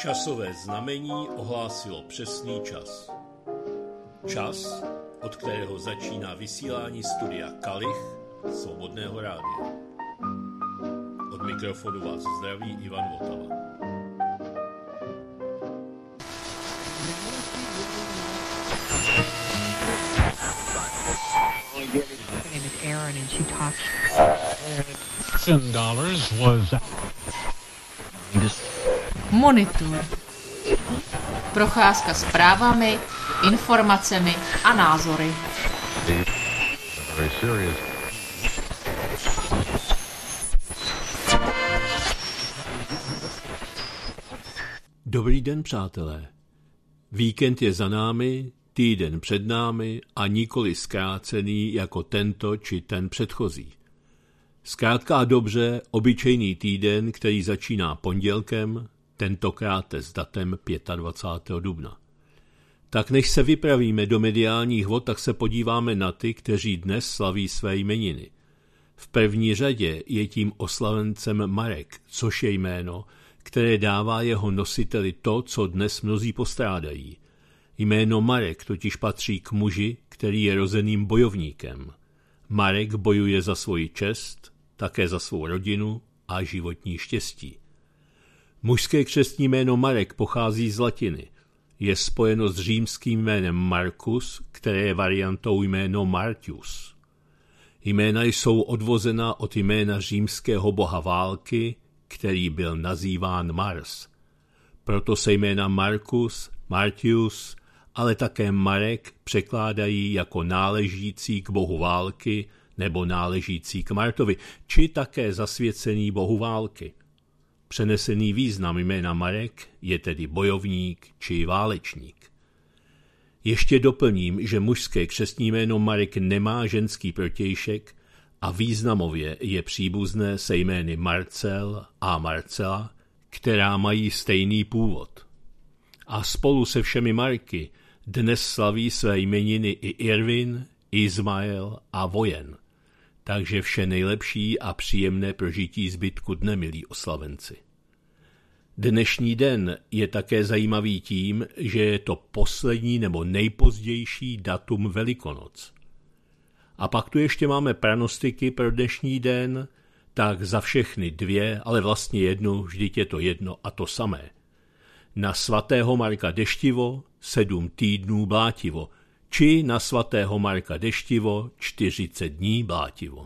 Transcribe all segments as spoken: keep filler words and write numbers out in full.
Časové znamení ohlásilo přesný čas. Čas, od kterého začíná vysílání studia Kalich Svobodného rádia. Od mikrofonu vás zdraví Ivan Votava. Monitor. Procházka zprávami, informacemi a názory. Dobrý den, přátelé. Víkend je za námi, týden před námi a nikoli zkrácený jako tento či ten předchozí. Zkrátka a dobře, obyčejný týden, který začíná pondělkem, tentokrát s datem dvacátého pátého dubna. Tak než se vypravíme do mediálních vod, tak se podíváme na ty, kteří dnes slaví své jmeniny. V první řadě je tím oslavencem Marek, což je jméno, které dává jeho nositeli to, co dnes mnozí postrádají. Jméno Marek totiž patří k muži, který je rozeným bojovníkem. Marek bojuje za svoji čest, také za svou rodinu a životní štěstí. Mužské křestní jméno Marek pochází z latiny. Je spojeno s římským jménem Marcus, které je variantou jméno Martius. Jména jsou odvozena od jména římského boha války, který byl nazýván Mars. Proto se jména Marcus, Martius, ale také Marek překládají jako náležící k bohu války nebo náležící k Martovi, či také zasvěcený bohu války. Přenesený význam jména Marek je tedy bojovník či válečník. Ještě doplním, že mužské křestní jméno Marek nemá ženský protějšek a významově je příbuzné se jmény Marcel a Marcela, která mají stejný původ. A spolu se všemi Marky dnes slaví své jmeniny i Irvin, Izmael a Vojen. Takže vše nejlepší a příjemné prožití zbytku dne, milí oslavenci. Dnešní den je také zajímavý tím, že je to poslední nebo nejpozdější datum Velikonoc. A pak tu ještě máme pranostiky pro dnešní den, tak za všechny dvě, ale vlastně jednu, vždyť je to jedno a to samé. Na svatého Marka deštivo, sedm týdnů blátivo, či na svatého Marka deštivo, čtyřicet dní blátivo.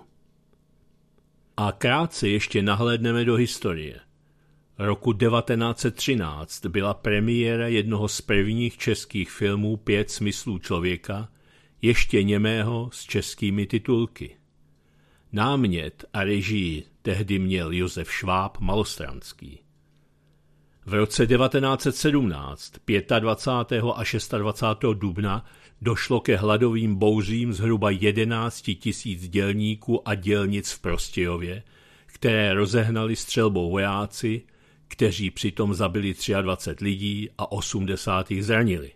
A krátce ještě nahlédneme do historie. Roku devatenáct set třináct byla premiéra jednoho z prvních českých filmů Pět smyslů člověka, ještě němého s českými titulky. Námět a režii tehdy měl Josef Šváb Malostranský. V roce devatenáct set sedmnáct, dvacátého pátého a dvacátého šestého dubna, došlo ke hladovým bouřím zhruba jedenáct tisíc dělníků a dělnic v Prostějově, které rozehnali střelbou vojáci, kteří přitom zabili dvacet tři lidí a osmdesát jich zranili.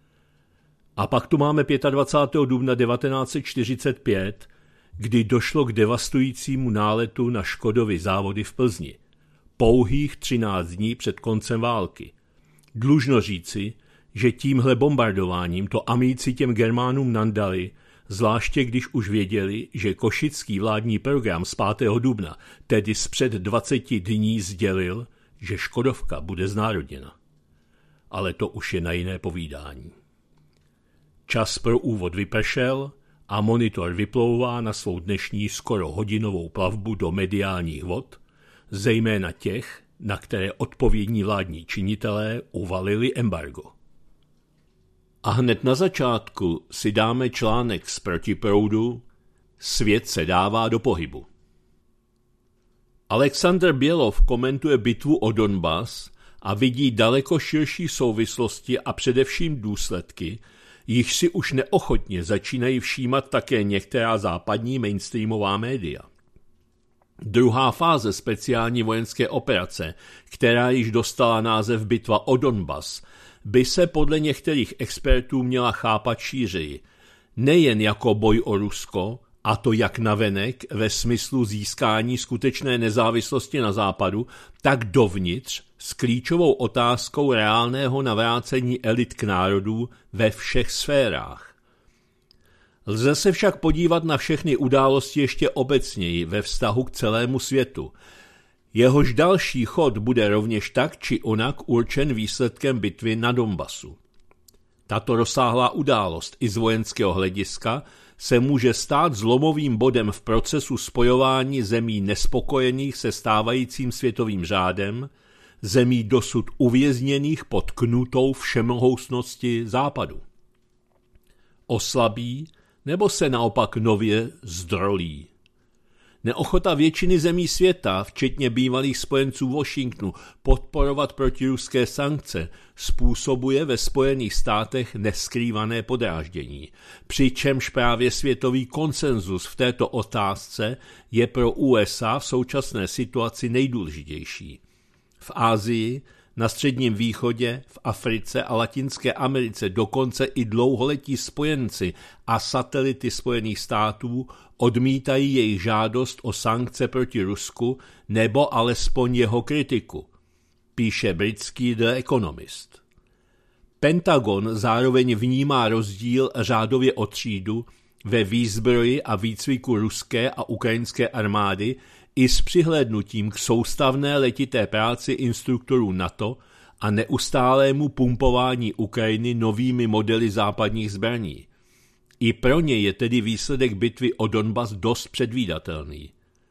A pak tu máme dvacátého pátého dubna devatenáct set čtyřicet pět, kdy došlo k devastujícímu náletu na Škodovy závody v Plzni. Pouhých třináct dní před koncem války. Dlužno říci, že tímhle bombardováním to Amíci těm Germánům nandali, zvláště když už věděli, že košický vládní program z pátého dubna, tedy zpřed dvaceti dní, sdělil, že Škodovka bude znárodněna. Ale to už je na jiné povídání. Čas pro úvod vypršel a Monitor vyplouvá na svou dnešní skoro hodinovou plavbu do mediálních vod, zejména těch, na které odpovědní vládní činitelé uvalili embargo. A hned na začátku si dáme článek z Protiproudu Svět se dává do pohybu. Alexander Bělov komentuje bitvu o Donbas a vidí daleko širší souvislosti a především důsledky, jich si už neochotně začínají všímat také některá západní mainstreamová média. Druhá fáze speciální vojenské operace, která již dostala název Bitva o Donbas, by se podle některých expertů měla chápat šířeji, nejen jako boj o Rusko, a to jak navenek ve smyslu získání skutečné nezávislosti na západu, tak dovnitř s klíčovou otázkou reálného navrácení elit k národů ve všech sférách. Lze se však podívat na všechny události ještě obecněji ve vztahu k celému světu. Jehož další chod bude rovněž tak či onak určen výsledkem bitvy na Donbasu. Tato rozsáhlá událost i z vojenského hlediska se může stát zlomovým bodem v procesu spojování zemí nespokojených se stávajícím světovým řádem, zemí dosud uvězněných pod knutou všemohoucnosti Západu. Oslabí nebo se naopak nově zdrolí. Neochota většiny zemí světa, včetně bývalých spojenců Washingtonu, podporovat protiruské sankce způsobuje ve Spojených státech neskrývané podráždění, přičemž právě světový konsenzus v této otázce je pro U S A v současné situaci nejdůležitější. V Asii, na Středním východě, v Africe a Latinské Americe dokonce i dlouholetí spojenci a satelity Spojených států odmítají jejich žádost o sankce proti Rusku nebo alespoň jeho kritiku, píše britský The Economist. Pentagon zároveň vnímá rozdíl řádově o třídu ve výzbroji a výcviku ruské a ukrajinské armády i s přihlédnutím k soustavné letité práci instruktorů NATO a neustálému pumpování Ukrajiny novými modely západních zbraní. I pro ně je tedy výsledek bitvy o Donbas dost předvídatelný.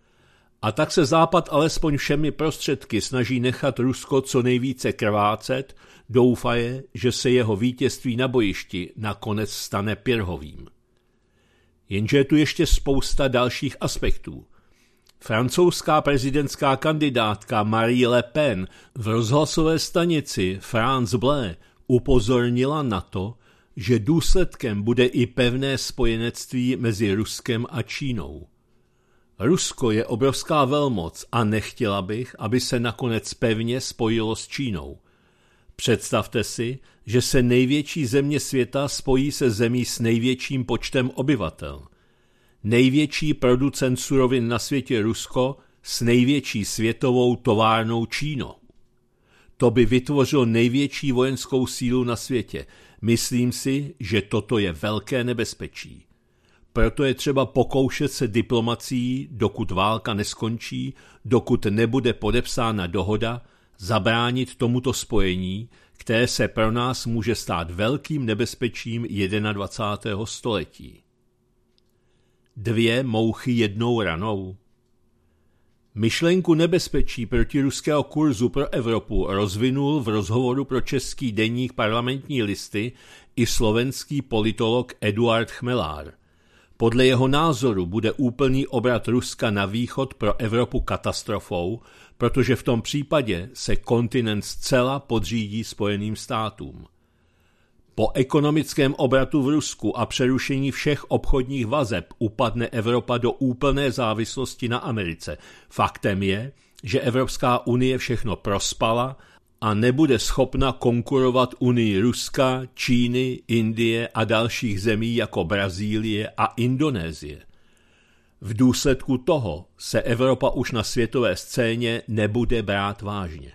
A tak se Západ alespoň všemi prostředky snaží nechat Rusko co nejvíce krvácet, doufaje, že se jeho vítězství na bojišti nakonec stane pirhovým. Jenže je tu ještě spousta dalších aspektů. Francouzská prezidentská kandidátka Marie Le Pen v rozhlasové stanici France Bleu upozornila na to, že důsledkem bude i pevné spojenectví mezi Ruskem a Čínou. Rusko je obrovská velmoc a nechtěla bych, aby se nakonec pevně spojilo s Čínou. Představte si, že se největší země světa spojí se zemí s největším počtem obyvatel. Největší producent surovin na světě Rusko s největší světovou továrnou Čínou. To by vytvořilo největší vojenskou sílu na světě. Myslím si, že toto je velké nebezpečí. Proto je třeba pokoušet se diplomacií, dokud válka neskončí, dokud nebude podepsána dohoda, zabránit tomuto spojení, které se pro nás může stát velkým nebezpečím dvacátého prvního století. Dvě mouchy jednou ranou. Myšlenku nebezpečí protiruského kurzu pro Evropu rozvinul v rozhovoru pro český deník Parlamentní listy i slovenský politolog Eduard Chmelár. Podle jeho názoru bude úplný obrat Ruska na východ pro Evropu katastrofou, protože v tom případě se kontinent zcela podřídí Spojeným státům. Po ekonomickém obratu v Rusku a přerušení všech obchodních vazeb upadne Evropa do úplné závislosti na Americe. Faktem je, že Evropská unie všechno prospala a nebude schopna konkurovat unii Ruska, Číny, Indie a dalších zemí jako Brazílie a Indonésie. V důsledku toho se Evropa už na světové scéně nebude brát vážně.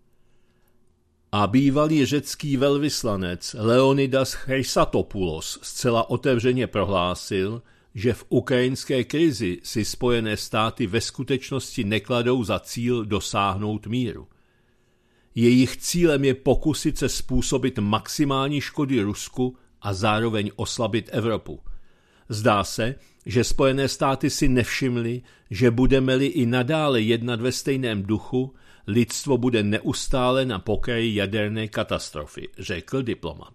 A bývalý řecký velvyslanec Leonidas Chrysatopoulos zcela otevřeně prohlásil, že v ukrajinské krizi si Spojené státy ve skutečnosti nekladou za cíl dosáhnout míru. Jejich cílem je pokusit se způsobit maximální škody Rusku a zároveň oslabit Evropu. Zdá se, že Spojené státy si nevšimly, že budeme-li i nadále jednat ve stejném duchu, lidstvo bude neustále na pokraji jaderné katastrofy, řekl diplomat.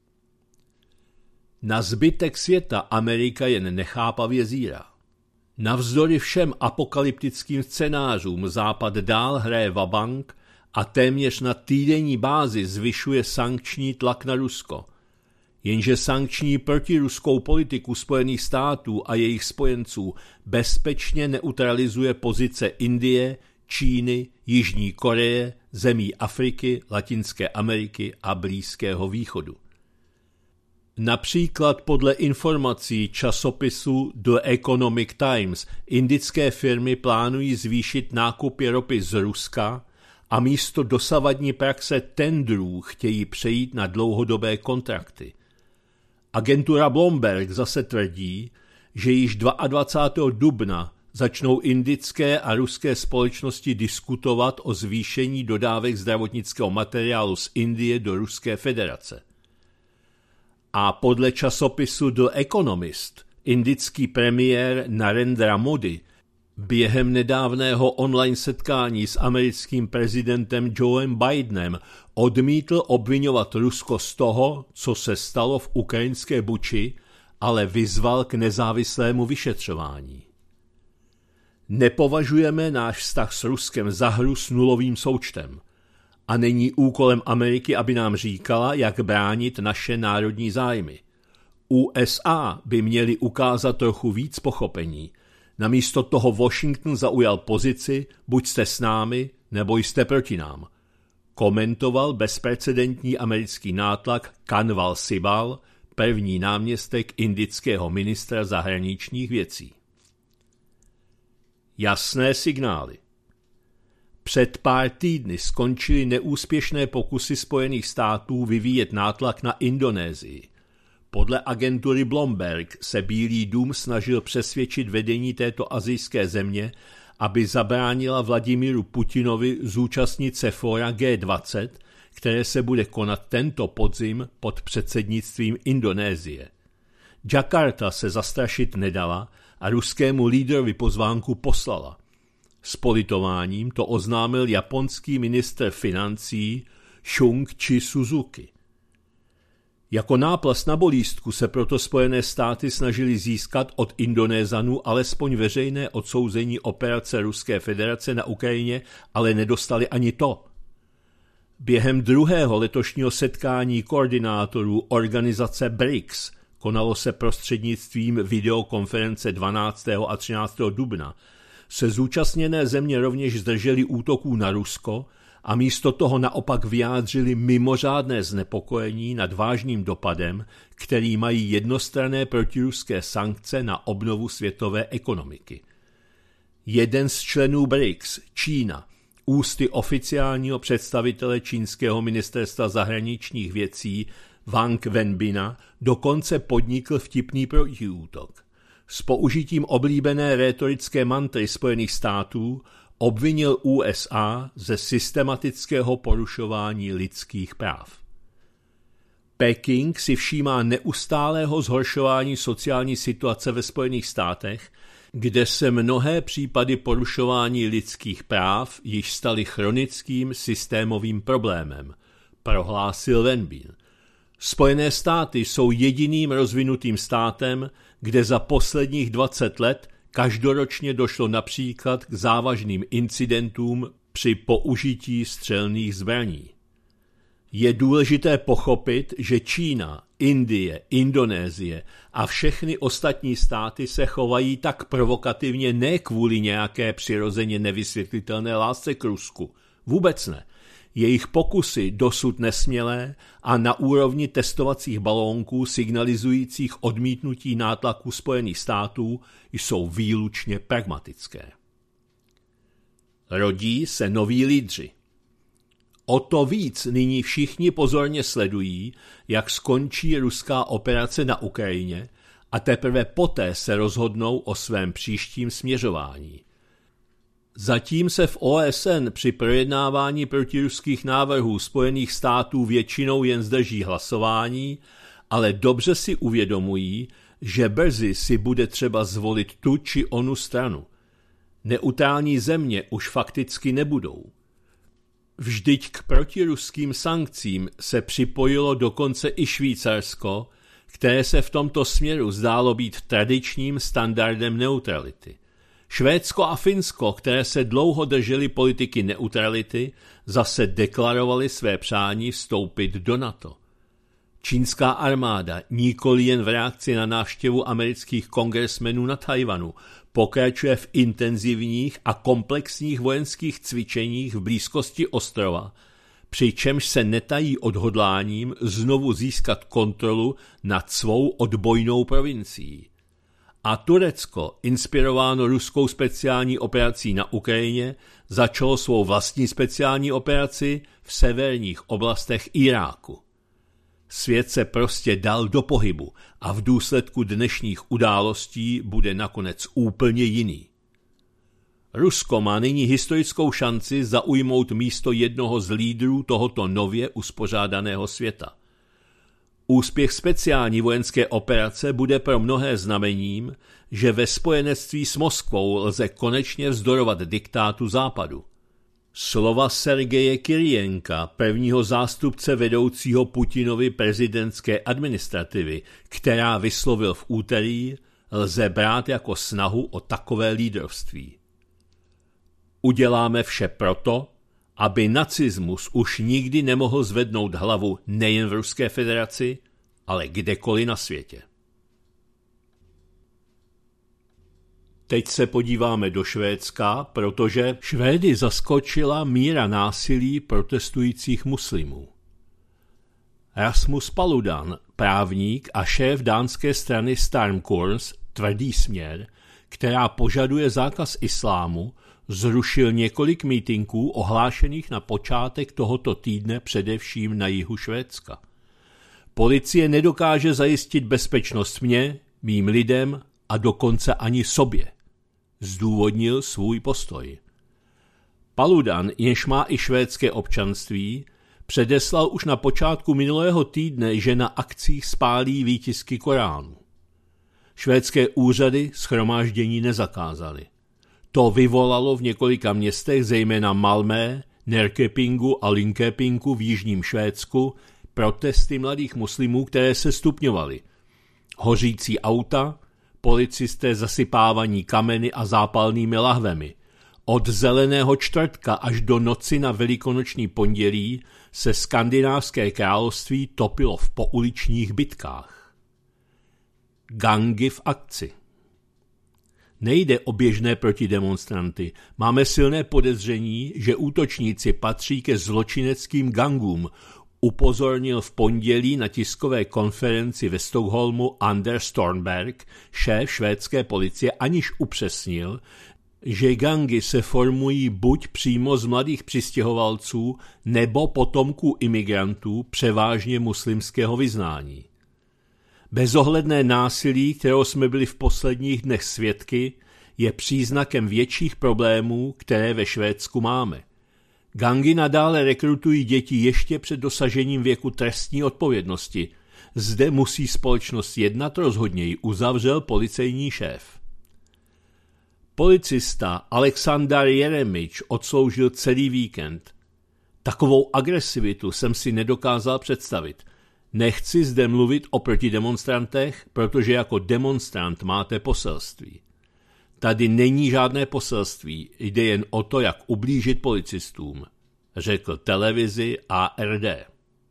Na zbytek světa Amerika jen nechápavě zírá. Navzdory všem apokalyptickým scénářům Západ dál hraje vabank a téměř na týdenní bázi zvyšuje sankční tlak na Rusko. Jenže sankční protiruskou politiku Spojených států a jejich spojenců bezpečně neutralizuje pozice Indie, Číny, Jižní Koreje, zemí Afriky, Latinské Ameriky a Blízkého východu. Například podle informací časopisu The Economic Times indické firmy plánují zvýšit nákupy ropy z Ruska a místo dosavadní praxe tendrů chtějí přejít na dlouhodobé kontrakty. Agentura Bloomberg zase tvrdí, že již dvacátého druhého dubna začnou indické a ruské společnosti diskutovat o zvýšení dodávek zdravotnického materiálu z Indie do Ruské federace. A podle časopisu The Economist indický premiér Narendra Modi během nedávného online setkání s americkým prezidentem Joem Bidenem odmítl obviňovat Rusko z toho, co se stalo v ukrajinské Buči, ale vyzval k nezávislému vyšetřování. Nepovažujeme náš vztah s Ruskem za hru s nulovým součtem a není úkolem Ameriky, aby nám říkala, jak bránit naše národní zájmy. U S A by měli ukázat trochu víc pochopení. Namísto toho Washington zaujal pozici, buď jste s námi, nebo jste proti nám. Komentoval bezprecedentní americký nátlak Kanwal Sibal, první náměstek indického ministra zahraničních věcí. Jasné signály. Před pár týdny skončily neúspěšné pokusy Spojených států vyvíjet nátlak na Indonésii. Podle agentury Bloomberg se Bílý dům snažil přesvědčit vedení této asijské země, aby zabránila Vladimíru Putinovi zúčastnit se fóra G dvacet, které se bude konat tento podzim pod předsednictvím Indonésie. Jakarta se zastrašit nedala a ruskému lídrovi pozvánku poslala. S politováním to oznámil japonský ministr financí Shunkichi Suzuki. Jako náplast na bolístku se proto Spojené státy snažili získat od Indonézanů alespoň veřejné odsouzení operace Ruské federace na Ukrajině, ale nedostali ani to. Během druhého letošního setkání koordinátorů organizace B R I C S konalo se prostřednictvím videokonference dvanáctého a třináctého dubna, se zúčastněné země rovněž zdrželi útoků na Rusko a místo toho naopak vyjádřili mimořádné znepokojení nad vážným dopadem, který mají jednostranné protiruské sankce na obnovu světové ekonomiky. Jeden z členů B R I C S, Čína, ústy oficiálního představitele čínského ministerstva zahraničních věcí Wang Wenbina dokonce podnikl vtipný protiútok. S použitím oblíbené rétorické mantry Spojených států obvinil U S A ze systematického porušování lidských práv. Peking si všímá neustálého zhoršování sociální situace ve Spojených státech, kde se mnohé případy porušování lidských práv již staly chronickým systémovým problémem, prohlásil Wenbin. Spojené státy jsou jediným rozvinutým státem, kde za posledních dvacet let každoročně došlo například k závažným incidentům při použití střelných zbraní. Je důležité pochopit, že Čína, Indie, Indonésie a všechny ostatní státy se chovají tak provokativně ne kvůli nějaké přirozeně nevysvětlitelné lásce k Rusku. Vůbec ne. Jejich pokusy dosud nesmělé a na úrovni testovacích balónků signalizujících odmítnutí nátlaku Spojených států jsou výlučně pragmatické. Rodí se noví lídři. O to víc nyní všichni pozorně sledují, jak skončí ruská operace na Ukrajině a teprve poté se rozhodnou o svém příštím směřování. Zatím se v O S N při projednávání protiruských návrhů Spojených států většinou jen zdrží hlasování, ale dobře si uvědomují, že brzy si bude třeba zvolit tu či onu stranu. Neutrální země už fakticky nebudou. Vždyť k protiruským sankcím se připojilo dokonce i Švýcarsko, které se v tomto směru zdálo být tradičním standardem neutrality. Švédsko a Finsko, které se dlouho držely politiky neutrality, zase deklarovali své přání vstoupit do NATO. Čínská armáda, nikoli jen v reakci na návštěvu amerických kongresmenů na Tajvanu, pokračuje v intenzivních a komplexních vojenských cvičeních v blízkosti ostrova, přičemž se netají odhodláním znovu získat kontrolu nad svou odbojnou provincií. A Turecko, inspirováno ruskou speciální operací na Ukrajině, začalo svou vlastní speciální operaci v severních oblastech Iráku. Svět se prostě dal do pohybu a v důsledku dnešních událostí bude nakonec úplně jiný. Rusko má nyní historickou šanci zaujmout místo jednoho z lídrů tohoto nově uspořádaného světa. Úspěch speciální vojenské operace bude pro mnohé znamením, že ve spojenectví s Moskvou lze konečně vzdorovat diktátu Západu. Slova Sergeje Kirijenka, prvního zástupce vedoucího Putinovy prezidentské administrativy, která vyslovil v úterý, lze brát jako snahu o takové lídrovství. Uděláme vše proto, aby nacismus už nikdy nemohl zvednout hlavu nejen v Ruské federaci, ale kdekoliv na světě. Teď se podíváme do Švédska, protože Švédy zaskočila míra násilí protestujících muslimů. Rasmus Paludan, právník a šéf dánské strany Stormkurs, Tvrdý směr, která požaduje zákaz islámu, zrušil několik mítinků ohlášených na počátek tohoto týdne především na jihu Švédska. Policie nedokáže zajistit bezpečnost mně, mým lidem a dokonce ani sobě, zdůvodnil svůj postoj. Paludan, jenž má i švédské občanství, předeslal už na počátku minulého týdne, že na akcích spálí výtisky Koránu. Švédské úřady shromáždění nezakázaly. To vyvolalo v několika městech, zejména Malmö, Norrköpingu a Linköpingu v jižním Švédsku, protesty mladých muslimů, které se stupňovaly. Hořící auta, policisté zasypávaní kameny a zápalnými lahvemi. Od zeleného čtvrtka až do noci na velikonoční pondělí se skandinávské království topilo v pouličních bitkách. Gangy v akci. Nejde o běžné protidemonstranty. Máme silné podezření, že útočníci patří ke zločineckým gangům, upozornil v pondělí na tiskové konferenci ve Stockholmu Anders Thornberg, šéf švédské policie, aniž upřesnil, že gangy se formují buď přímo z mladých přistěhovalců nebo potomků imigrantů převážně muslimského vyznání. Bezohledné násilí, kterého jsme byli v posledních dnech svědky, je příznakem větších problémů, které ve Švédsku máme. Gangy nadále rekrutují děti ještě před dosažením věku trestní odpovědnosti. Zde musí společnost jednat rozhodněji, uzavřel policejní šéf. Policista Aleksandar Jeremič odsloužil celý víkend. Takovou agresivitu jsem si nedokázal představit. Nechci zde mluvit o protidemonstrantech, protože jako demonstrant máte poselství. Tady není žádné poselství, jde jen o to, jak ublížit policistům, řekl televizi A R D.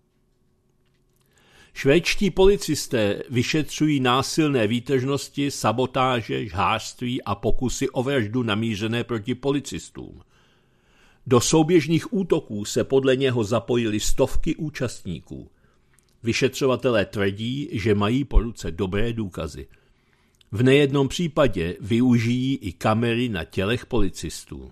Švédští policisté vyšetřují násilné výtržnosti, sabotáže, žhářství a pokusy o vraždu namířené proti policistům. Do souběžných útoků se podle něho zapojily stovky účastníků. Vyšetřovatelé tvrdí, že mají po ruce dobré důkazy. V nejednom případě využijí i kamery na tělech policistů.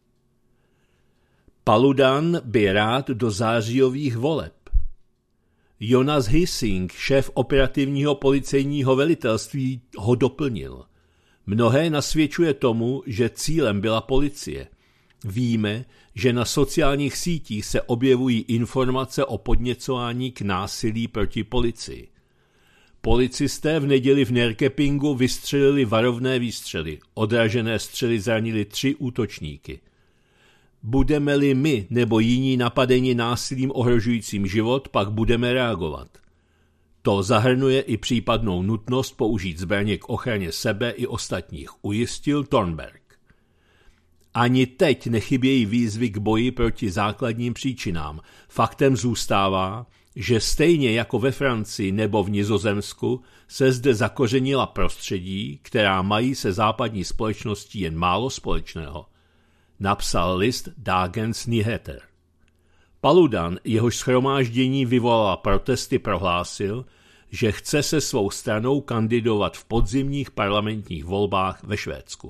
Paludan by rád do zářijových voleb. Jonas Hissing, šéf operativního policejního velitelství, ho doplnil. Mnohé nasvědčuje tomu, že cílem byla policie. Víme, že na sociálních sítích se objevují informace o podněcování k násilí proti policii. Policisté v neděli v Norrköpingu vystřelili varovné výstřely. Odražené střely zranily tři útočníky. Budeme-li my nebo jiní napadeni násilím ohrožujícím život, pak budeme reagovat. To zahrnuje i případnou nutnost použít zbraně k ochraně sebe i ostatních, ujistil Thornberg. Ani teď nechybějí výzvy k boji proti základním příčinám. Faktem zůstává, že stejně jako ve Francii nebo v Nizozemsku se zde zakořenila prostředí, která mají se západní společností jen málo společného, napsal list Dagens Nyheter. Paludan, jehož shromáždění vyvolala protesty, prohlásil, že chce se svou stranou kandidovat v podzimních parlamentních volbách ve Švédsku.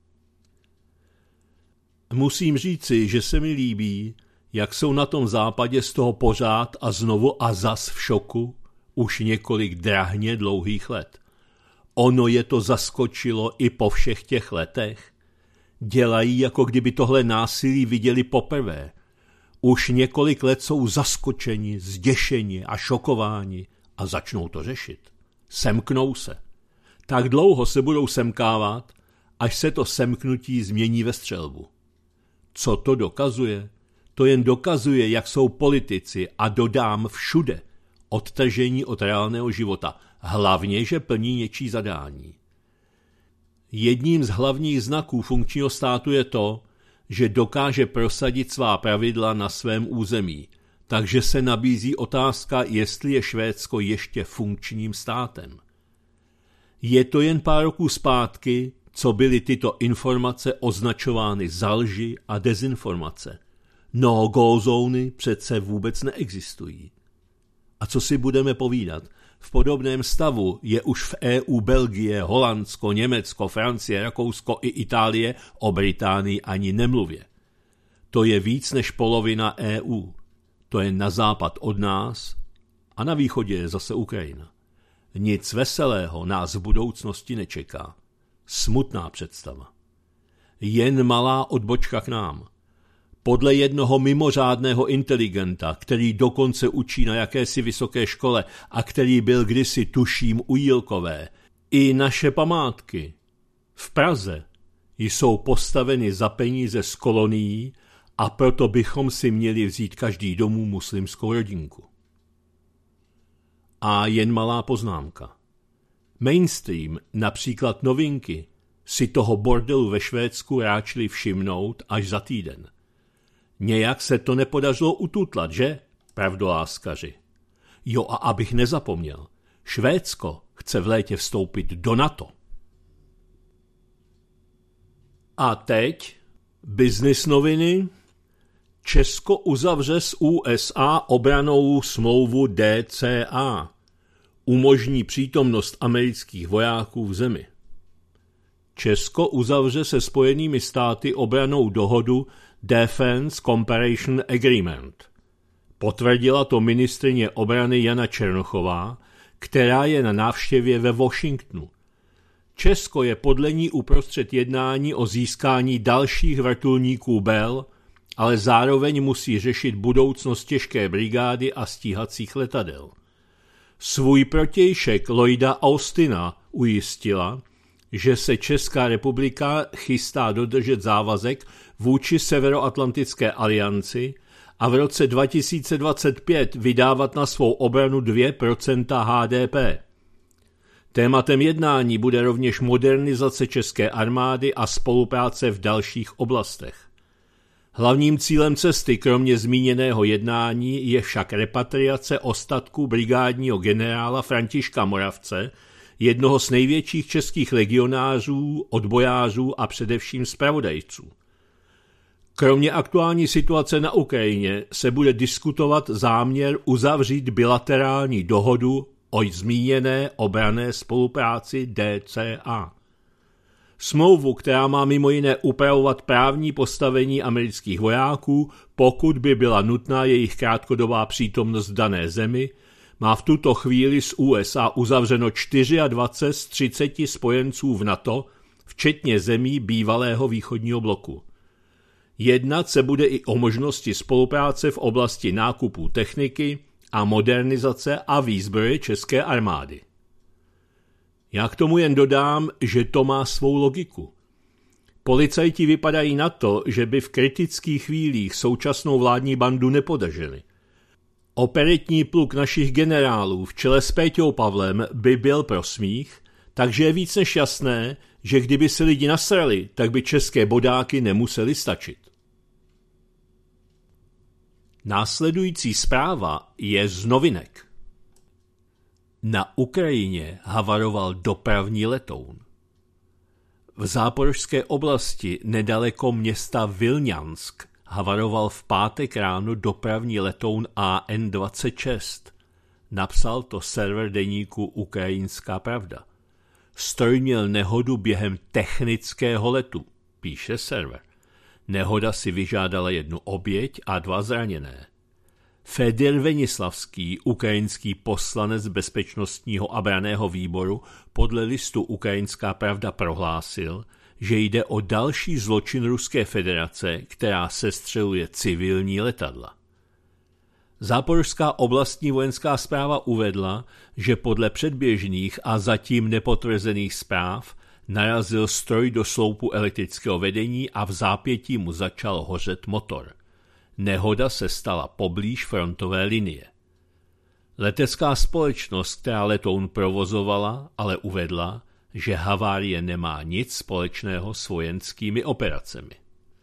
Musím říci, že se mi líbí, jak jsou na tom západě z toho pořád a znovu a zas v šoku už několik drahně dlouhých let. Ono je to zaskočilo i po všech těch letech. Dělají, jako kdyby tohle násilí viděli poprvé. Už několik let jsou zaskočeni, zděšeni a šokováni a začnou to řešit. Semknou se. Tak dlouho se budou semkávat, až se to semknutí změní ve střelbu. Co to dokazuje? To jen dokazuje, jak jsou politici, a dodám všude, odtržení od reálného života, hlavně, že plní něčí zadání. Jedním z hlavních znaků funkčního státu je to, že dokáže prosadit svá pravidla na svém území, takže se nabízí otázka, jestli je Švédsko ještě funkčním státem. Je to jen pár roků zpátky, co byly tyto informace označovány za lži a dezinformace. No-go zóny přece vůbec neexistují. A co si budeme povídat? V podobném stavu je už v E U Belgie, Holandsko, Německo, Francie, Rakousko i Itálie, o Británii ani nemluvě. To je víc než polovina E U. To je na západ od nás a na východě je zase Ukrajina. Nic veselého nás v budoucnosti nečeká. Smutná představa. Jen malá odbočka k nám. Podle jednoho mimořádného inteligenta, který dokonce učí na jakési vysoké škole a který byl kdysi tuším u Jílkové, i naše památky v Praze jsou postaveny za peníze z kolonií a proto bychom si měli vzít každý domů muslimskou rodinku. A jen malá poznámka. Mainstream, například Novinky, si toho bordelu ve Švédsku ráčili všimnout až za týden. Nějak se to nepodařilo ututlat, že, pravdoláskaři? Jo, a abych nezapomněl, Švédsko chce v létě vstoupit do NATO. A teď business noviny. Česko uzavře s U S A obrannou smlouvu D C A. Umožní přítomnost amerických vojáků v zemi. Česko uzavře se Spojenými státy obrannou dohodu Defense Cooperation Agreement. Potvrdila to ministryně obrany Jana Černochová, která je na návštěvě ve Washingtonu. Česko je podle ní uprostřed jednání o získání dalších vrtulníků Bell, ale zároveň musí řešit budoucnost těžké brigády a stíhacích letadel. Svůj protějšek Lloyda Austina ujistila, že se Česká republika chystá dodržet závazek vůči Severoatlantické alianci a v roce dva tisíce dvacet pět vydávat na svou obranu dvě procenta H D P. Tématem jednání bude rovněž modernizace české armády a spolupráce v dalších oblastech. Hlavním cílem cesty kromě zmíněného jednání je však repatriace ostatků brigádního generála Františka Moravce, jednoho z největších českých legionářů, odbojářů a především zpravodajců. Kromě aktuální situace na Ukrajině se bude diskutovat záměr uzavřít bilaterální dohodu o zmíněné obranné spolupráci D C A. Smlouvu, která má mimo jiné upravovat právní postavení amerických vojáků, pokud by byla nutná jejich krátkodobá přítomnost v dané zemi, má v tuto chvíli s U S A uzavřeno dvacet čtyři z třiceti spojenců v NATO, včetně zemí bývalého východního bloku. Jednat se bude i o možnosti spolupráce v oblasti nákupů techniky a modernizace a výzbroje české armády. Já k tomu jen dodám, že to má svou logiku. Policajti vypadají na to, že by v kritických chvílích současnou vládní bandu nepodrželi. Operetní pluk našich generálů v čele s Péťou Pavlem by byl pro smích, takže je víc než jasné, že kdyby se lidi nasrali, tak by české bodáky nemuseli stačit. Následující zpráva je z Novinek. Na Ukrajině havaroval dopravní letoun. V záporožské oblasti nedaleko města Vilňansk havaroval v pátek ráno dopravní letoun A N dvacet šest. napsal to server deníku Ukrajinská pravda. Stroj měl nehodu během technického letu, píše server. Nehoda si vyžádala jednu oběť a dva zraněné. Fedor Venislavský, ukrajinský poslanec bezpečnostního a branného výboru, podle listu Ukrajinská pravda prohlásil, že jde o další zločin Ruské federace, která sestřeluje civilní letadla. Záporožská oblastní vojenská správa uvedla, že podle předběžných a zatím nepotvrzených zpráv narazil stroj do sloupu elektrického vedení a v zápětí mu začal hořet motor. Nehoda se stala poblíž frontové linie. Letecká společnost, která letoun provozovala, ale uvedla, že havárie nemá nic společného s vojenskými operacemi.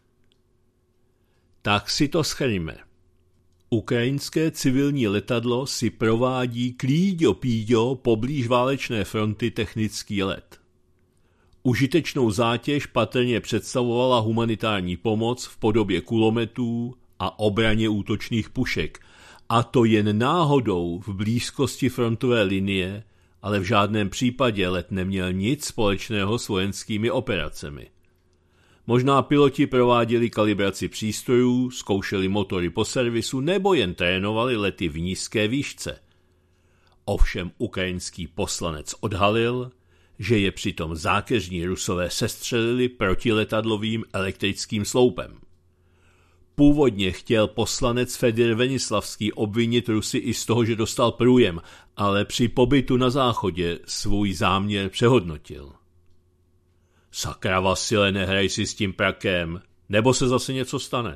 Tak si to shrňme. Ukrajinské civilní letadlo si provádí klíďo-píďo poblíž válečné fronty technický let. Užitečnou zátěž patrně představovala humanitární pomoc v podobě kulometů a obraně útočných pušek, a to jen náhodou v blízkosti frontové linie, ale v žádném případě let neměl nic společného s vojenskými operacemi. Možná piloti prováděli kalibraci přístrojů, zkoušeli motory po servisu nebo jen trénovali lety v nízké výšce. Ovšem ukrajinský poslanec odhalil, že je přitom zákeřní Rusové sestřelili protiletadlovým elektrickým sloupem. Původně chtěl poslanec Fedor Venislavský obvinit Rusy i z toho, že dostal průjem, ale při pobytu na záchodě svůj záměr přehodnotil. Sakra Vasile, nehraj si s tím prakem, nebo se zase něco stane.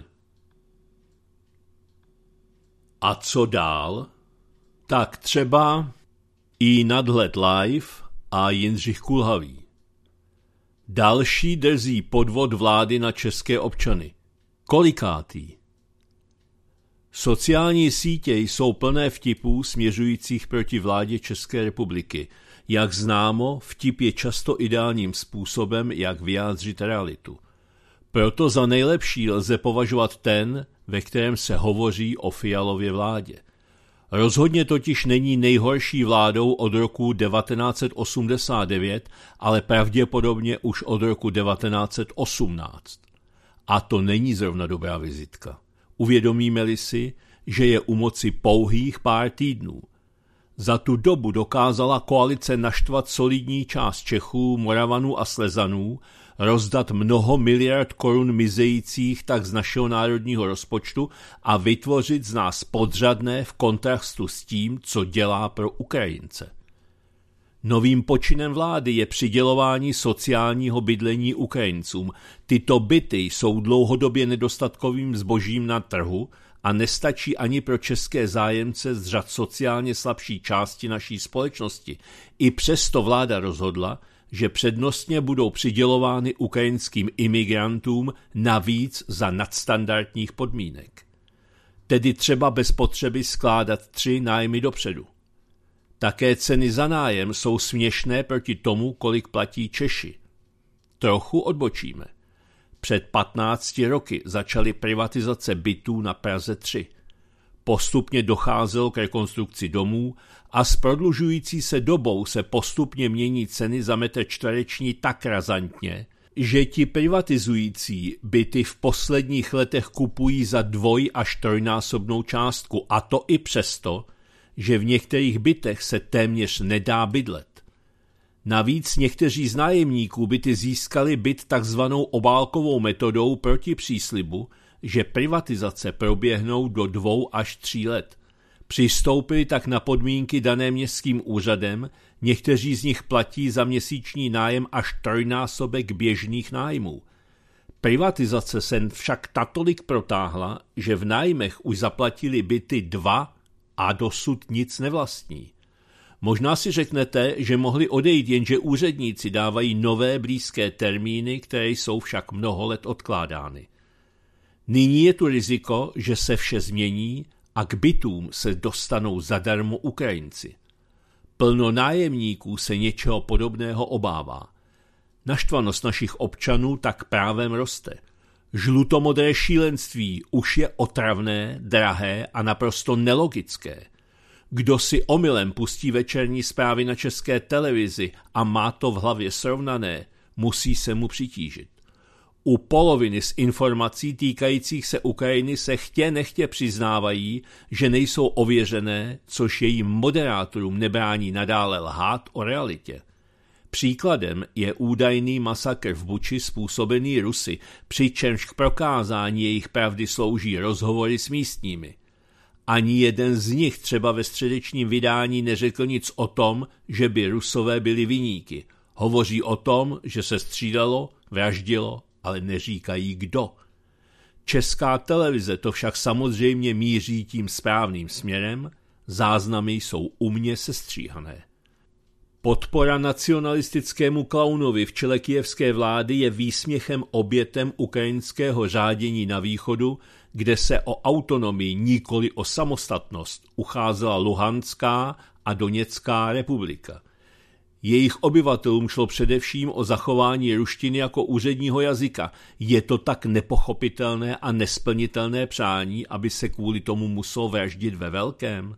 A co dál? Tak třeba i Nadhled Live a Jindřich Kulhavý. Další drzý podvod vlády na české občany. Kolikátý? Sociální sítě jsou plné vtipů směřujících proti vládě České republiky. Jak známo, vtip je často ideálním způsobem, jak vyjádřit realitu. Proto za nejlepší lze považovat ten, ve kterém se hovoří o Fialově vládě. Rozhodně totiž není nejhorší vládou od roku devatenáct set osmdesát devět, ale pravděpodobně už od roku devatenáct set osmnáct. A to není zrovna dobrá vizitka. Uvědomíme-li si, že je u moci pouhých pár týdnů. Za tu dobu dokázala koalice naštvat solidní část Čechů, Moravanů a Slezanů, rozdat mnoho miliard korun mizejících tak z našeho národního rozpočtu a vytvořit z nás podřadné v kontrastu s tím, co dělá pro Ukrajince. Novým počinem vlády je přidělování sociálního bydlení Ukrajincům. Tyto byty jsou dlouhodobě nedostatkovým zbožím na trhu a nestačí ani pro české zájemce z řad sociálně slabší části naší společnosti. I přesto vláda rozhodla, že přednostně budou přidělovány ukrajinským imigrantům navíc za nadstandardních podmínek. Tedy třeba bez potřeby skládat tři nájmy dopředu. Také ceny za nájem jsou směšné proti tomu, kolik platí Češi. Trochu odbočíme. Před patnácti roky začaly privatizace bytů na Praze tři. Postupně docházelo k rekonstrukci domů a s prodlužující se dobou se postupně mění ceny za metr čtvereční tak razantně, že ti privatizující byty v posledních letech kupují za dvoj až trojnásobnou částku, a to i přesto, že v některých bytech se téměř nedá bydlet. Navíc někteří z nájemníků byty získali byt takzvanou obálkovou metodou proti příslibu, že privatizace proběhnou do dvou až tří let. Přistoupili tak na podmínky dané městským úřadem, někteří z nich platí za měsíční nájem až trojnásobek běžných nájmů. Privatizace se však natolik protáhla, že v nájmech už zaplatili byty dva a dosud nic nevlastní. Možná si řeknete, že mohli odejít, jenže úředníci dávají nové blízké termíny, které jsou však mnoho let odkládány. Nyní je tu riziko, že se vše změní a k bytům se dostanou zadarmo Ukrajinci. Plno nájemníků se něčeho podobného obává. Naštvanost našich občanů tak právem roste. Žlutomodré šílenství už je otravné, drahé a naprosto nelogické. Kdo si omylem pustí večerní zprávy na České televizi a má to v hlavě srovnané, musí se mu přitížit. U poloviny z informací týkajících se Ukrajiny se chtě nechtě přiznávají, že nejsou ověřené, což jejím moderátorům nebrání nadále lhát o realitě. Příkladem je údajný masakr v Buči způsobený Rusy, přičemž k prokázání jejich pravdy slouží rozhovory s místními. Ani jeden z nich třeba ve středečním vydání neřekl nic o tom, že by Rusové byli viníky. Hovoří o tom, že se střídalo, vraždilo, ale neříkají kdo. Česká televize to však samozřejmě míří tím správným směrem, záznamy jsou umně sestříhané. Podpora nacionalistickému klaunovi v čele kyjevské vlády je výsměchem obětem ukrajinského řádění na východu, kde se o autonomii, nikoli o samostatnost, ucházela Luhanská a Doněcká republika. Jejich obyvatelům šlo především o zachování ruštiny jako úředního jazyka. Je to tak nepochopitelné a nesplnitelné přání, aby se kvůli tomu muselo vraždit ve velkém?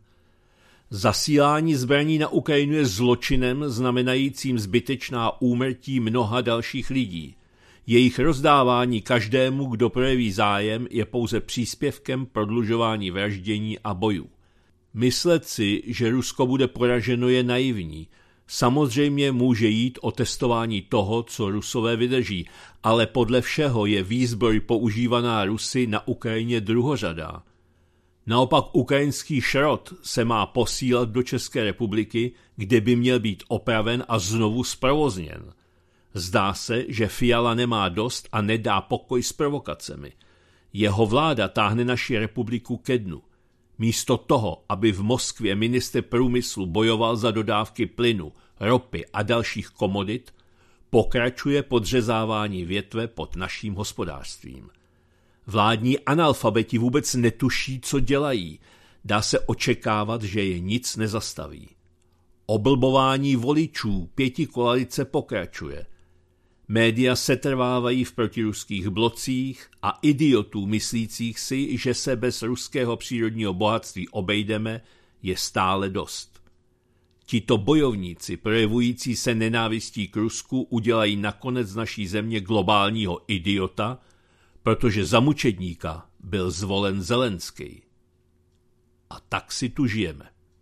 Zasílání zbraní na Ukrajinu je zločinem znamenajícím zbytečná úmrtí mnoha dalších lidí. Jejich rozdávání každému, kdo projeví zájem, je pouze příspěvkem prodlužování vraždění a bojů. Myslet si, že Rusko bude poraženo, je naivní. Samozřejmě může jít o testování toho, co Rusové vydrží, ale podle všeho je výzbroj používaná Rusy na Ukrajině druhořadá. Naopak ukrajinský šrot se má posílat do České republiky, kde by měl být opraven a znovu zprovozněn. Zdá se, že Fiala nemá dost a nedá pokoj s provokacemi. Jeho vláda táhne naši republiku ke dnu. Místo toho, aby v Moskvě ministr průmyslu bojoval za dodávky plynu, ropy a dalších komodit, pokračuje podřezávání větve pod naším hospodářstvím. Vládní analfabeti vůbec netuší, co dělají. Dá se očekávat, že je nic nezastaví. Oblbování voličů pětikoalice pokračuje. Média setrvávají v protiruských blocích a idiotů myslících si, že se bez ruského přírodního bohatství obejdeme, je stále dost. Tito bojovníci, projevující se nenávistí k Rusku, udělají nakonec z naší země globálního idiota, protože za mučedníka byl zvolen Zelenský. A tak si tu žijeme.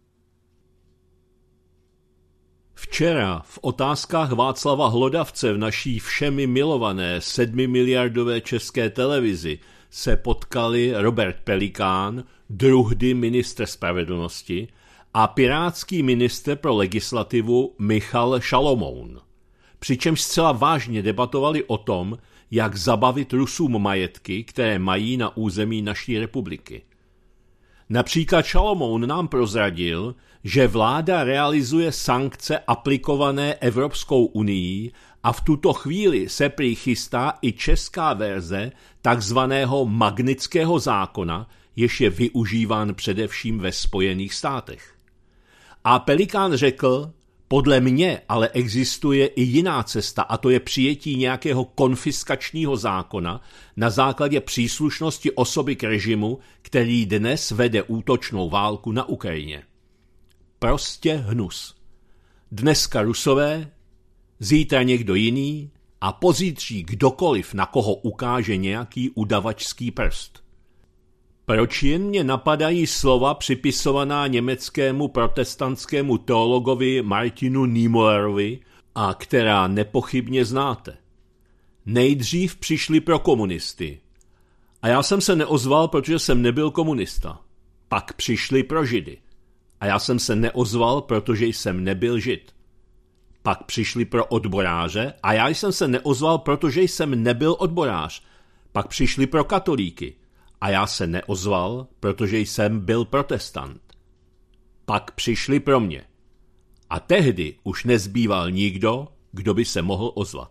Včera v otázkách Václava Hlodavce v naší všemi milované sedmimiliardové české televizi se potkali Robert Pelikán, druhdy ministr spravedlnosti, a pirátský ministr pro legislativu Michal Šalomoun. Přičemž zcela vážně debatovali o tom, jak zabavit Rusům majetky, které mají na území naší republiky. Například Šalomoun nám prozradil, že vláda realizuje sankce aplikované Evropskou unií a v tuto chvíli se prý chystá i česká verze takzvaného Magnitského zákona, jež je využíván především ve Spojených státech. A Pelikán řekl, podle mě ale existuje i jiná cesta, a to je přijetí nějakého konfiskačního zákona na základě příslušnosti osoby k režimu, který dnes vede útočnou válku na Ukrajině. Prostě hnus. Dneska Rusové, zítra někdo jiný a pozítří kdokoliv, na koho ukáže nějaký udavačský prst. Proč jen mě napadají slova připisovaná německému protestantskému teologovi Martinu Niemöllerovi a která nepochybně znáte? Nejdřív přišli pro komunisty. A já jsem se neozval, protože jsem nebyl komunista. Pak přišli pro Židy. A já jsem se neozval, protože jsem nebyl Žid. Pak přišli pro odboráře a já jsem se neozval, protože jsem nebyl odborář. Pak přišli pro katolíky. A já se neozval, protože jsem byl protestant. Pak přišli pro mě. A tehdy už nezbýval nikdo, kdo by se mohl ozvat.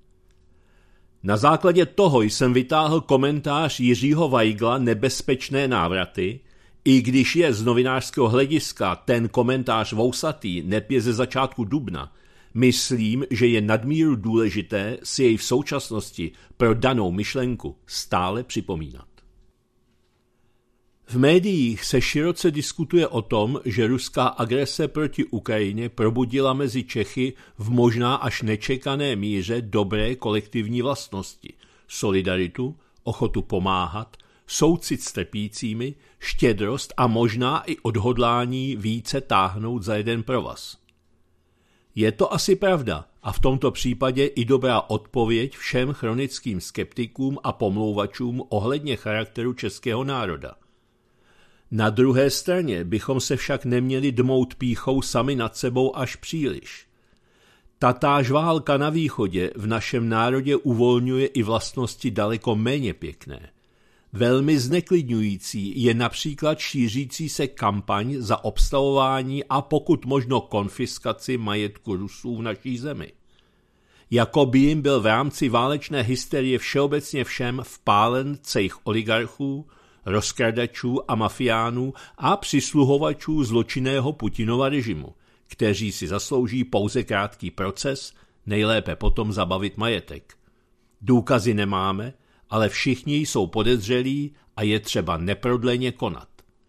Na základě toho jsem vytáhl komentář Jiřího Weigla Nebezpečné návraty, i když je z novinářského hlediska ten komentář vousatý, neb je ze začátku dubna, myslím, že je nadmíru důležité si jej v současnosti pro danou myšlenku stále připomínat. V médiích se široce diskutuje o tom, že ruská agrese proti Ukrajině probudila mezi Čechy v možná až nečekané míře dobré kolektivní vlastnosti, solidaritu, ochotu pomáhat, soucit s trpícími, štědrost a možná i odhodlání více táhnout za jeden provaz. Je to asi pravda a v tomto případě i dobrá odpověď všem chronickým skeptikům a pomlouvačům ohledně charakteru českého národa. Na druhé straně bychom se však neměli dmout pýchou sami nad sebou až příliš. Tatáž válka na východě v našem národě uvolňuje i vlastnosti daleko méně pěkné. Velmi zneklidňující je například šířící se kampaň za obstavování a pokud možno konfiskaci majetku Rusů v naší zemi. Jako by jim byl v rámci válečné hysterie všeobecně všem vpálen cejch oligarchů, rozkradačů a mafiánů a přisluhovačů zločinného Putinova režimu, kteří si zaslouží pouze krátký proces, nejlépe potom zabavit majetek. Důkazy nemáme, ale všichni jsou podezřelí a je třeba neprodleně konat.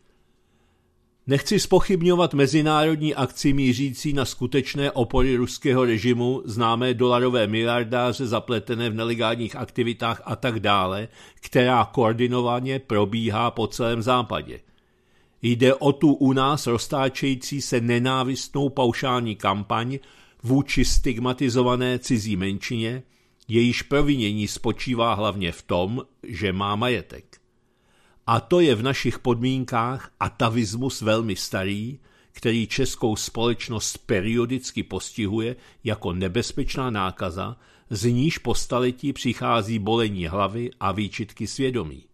Nechci zpochybňovat mezinárodní akci mířící na skutečné opory ruského režimu, známé dolarové miliardáře zapletené v nelegálních aktivitách a tak dále, která koordinovaně probíhá po celém západě. Jde o tu u nás roztáčející se nenávistnou paušální kampaň vůči stigmatizované cizí menšině, jejíž provinění spočívá hlavně v tom, že má majetek. A to je v našich podmínkách atavismus velmi starý, který českou společnost periodicky postihuje jako nebezpečná nákaza, z níž po staletí přichází bolení hlavy a výčitky svědomí.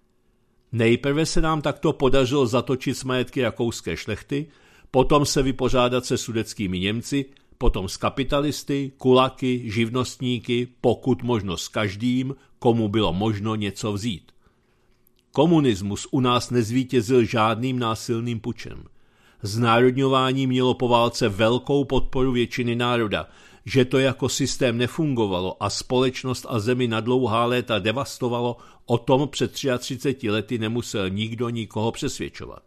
Nejprve se nám takto podařilo zatočit s majetky rakouské šlechty, potom se vypořádat se sudetskými Němci, potom s kapitalisty, kulaky, živnostníky, pokud možno s každým, komu bylo možno něco vzít. Komunismus u nás nezvítězil žádným násilným pučem. Znárodňování mělo po válce velkou podporu většiny národa, že to jako systém nefungovalo a společnost a zemi na dlouhá léta devastovalo, o tom před třiatřiceti třemi lety nemusel nikdo nikoho přesvědčovat.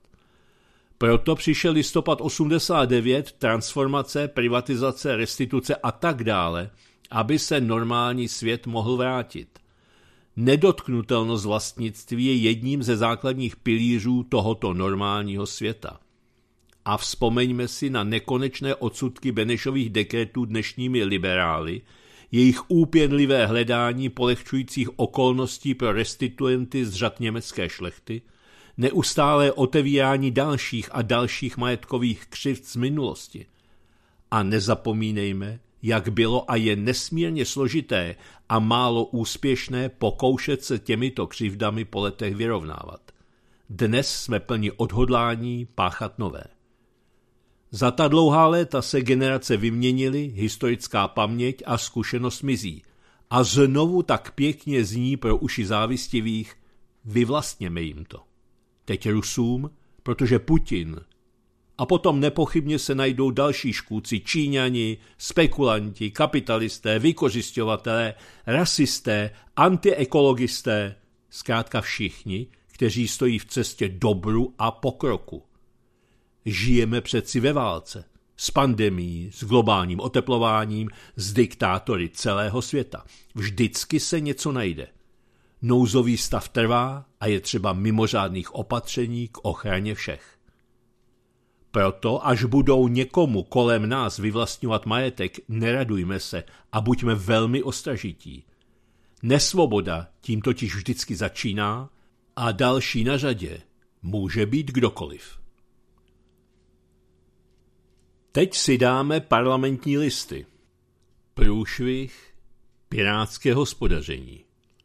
Proto přišel listopad osmdesát devět, transformace, privatizace, restituce a tak dále, aby se normální svět mohl vrátit. Nedotknutelnost vlastnictví je jedním ze základních pilířů tohoto normálního světa. A vzpomeňme si na nekonečné odsudky Benešových dekretů dnešními liberály, jejich úpěnlivé hledání polehčujících okolností pro restituenty z řad německé šlechty, neustálé otevírání dalších a dalších majetkových křivd z minulosti. A nezapomínejme, jak bylo a je nesmírně složité a málo úspěšné pokoušet se těmito křivdami po letech vyrovnávat. Dnes jsme plni odhodlání páchat nové. Za ta dlouhá léta se generace vyměnily, historická paměť a zkušenost mizí. A znovu tak pěkně zní pro uši závistivých: vyvlastněme jim to. Teď Rusům, protože Putin. A potom nepochybně se najdou další škůdci, Číňani, spekulanti, kapitalisté, vykořisťovatelé, rasisté, antiekologisté, zkrátka všichni, kteří stojí v cestě dobru a pokroku. Žijeme přeci ve válce, s pandemií, s globálním oteplováním, s diktátory celého světa. Vždycky se něco najde. Nouzový stav trvá a je třeba mimořádných opatření k ochraně všech. Proto, až budou někomu kolem nás vyvlastňovat majetek, neradujme se a buďme velmi ostražití. Nesvoboda tím totiž vždycky začíná a další na řadě může být kdokoliv. Teď si dáme parlamentní listy. Průšvih pirátské hospodaření.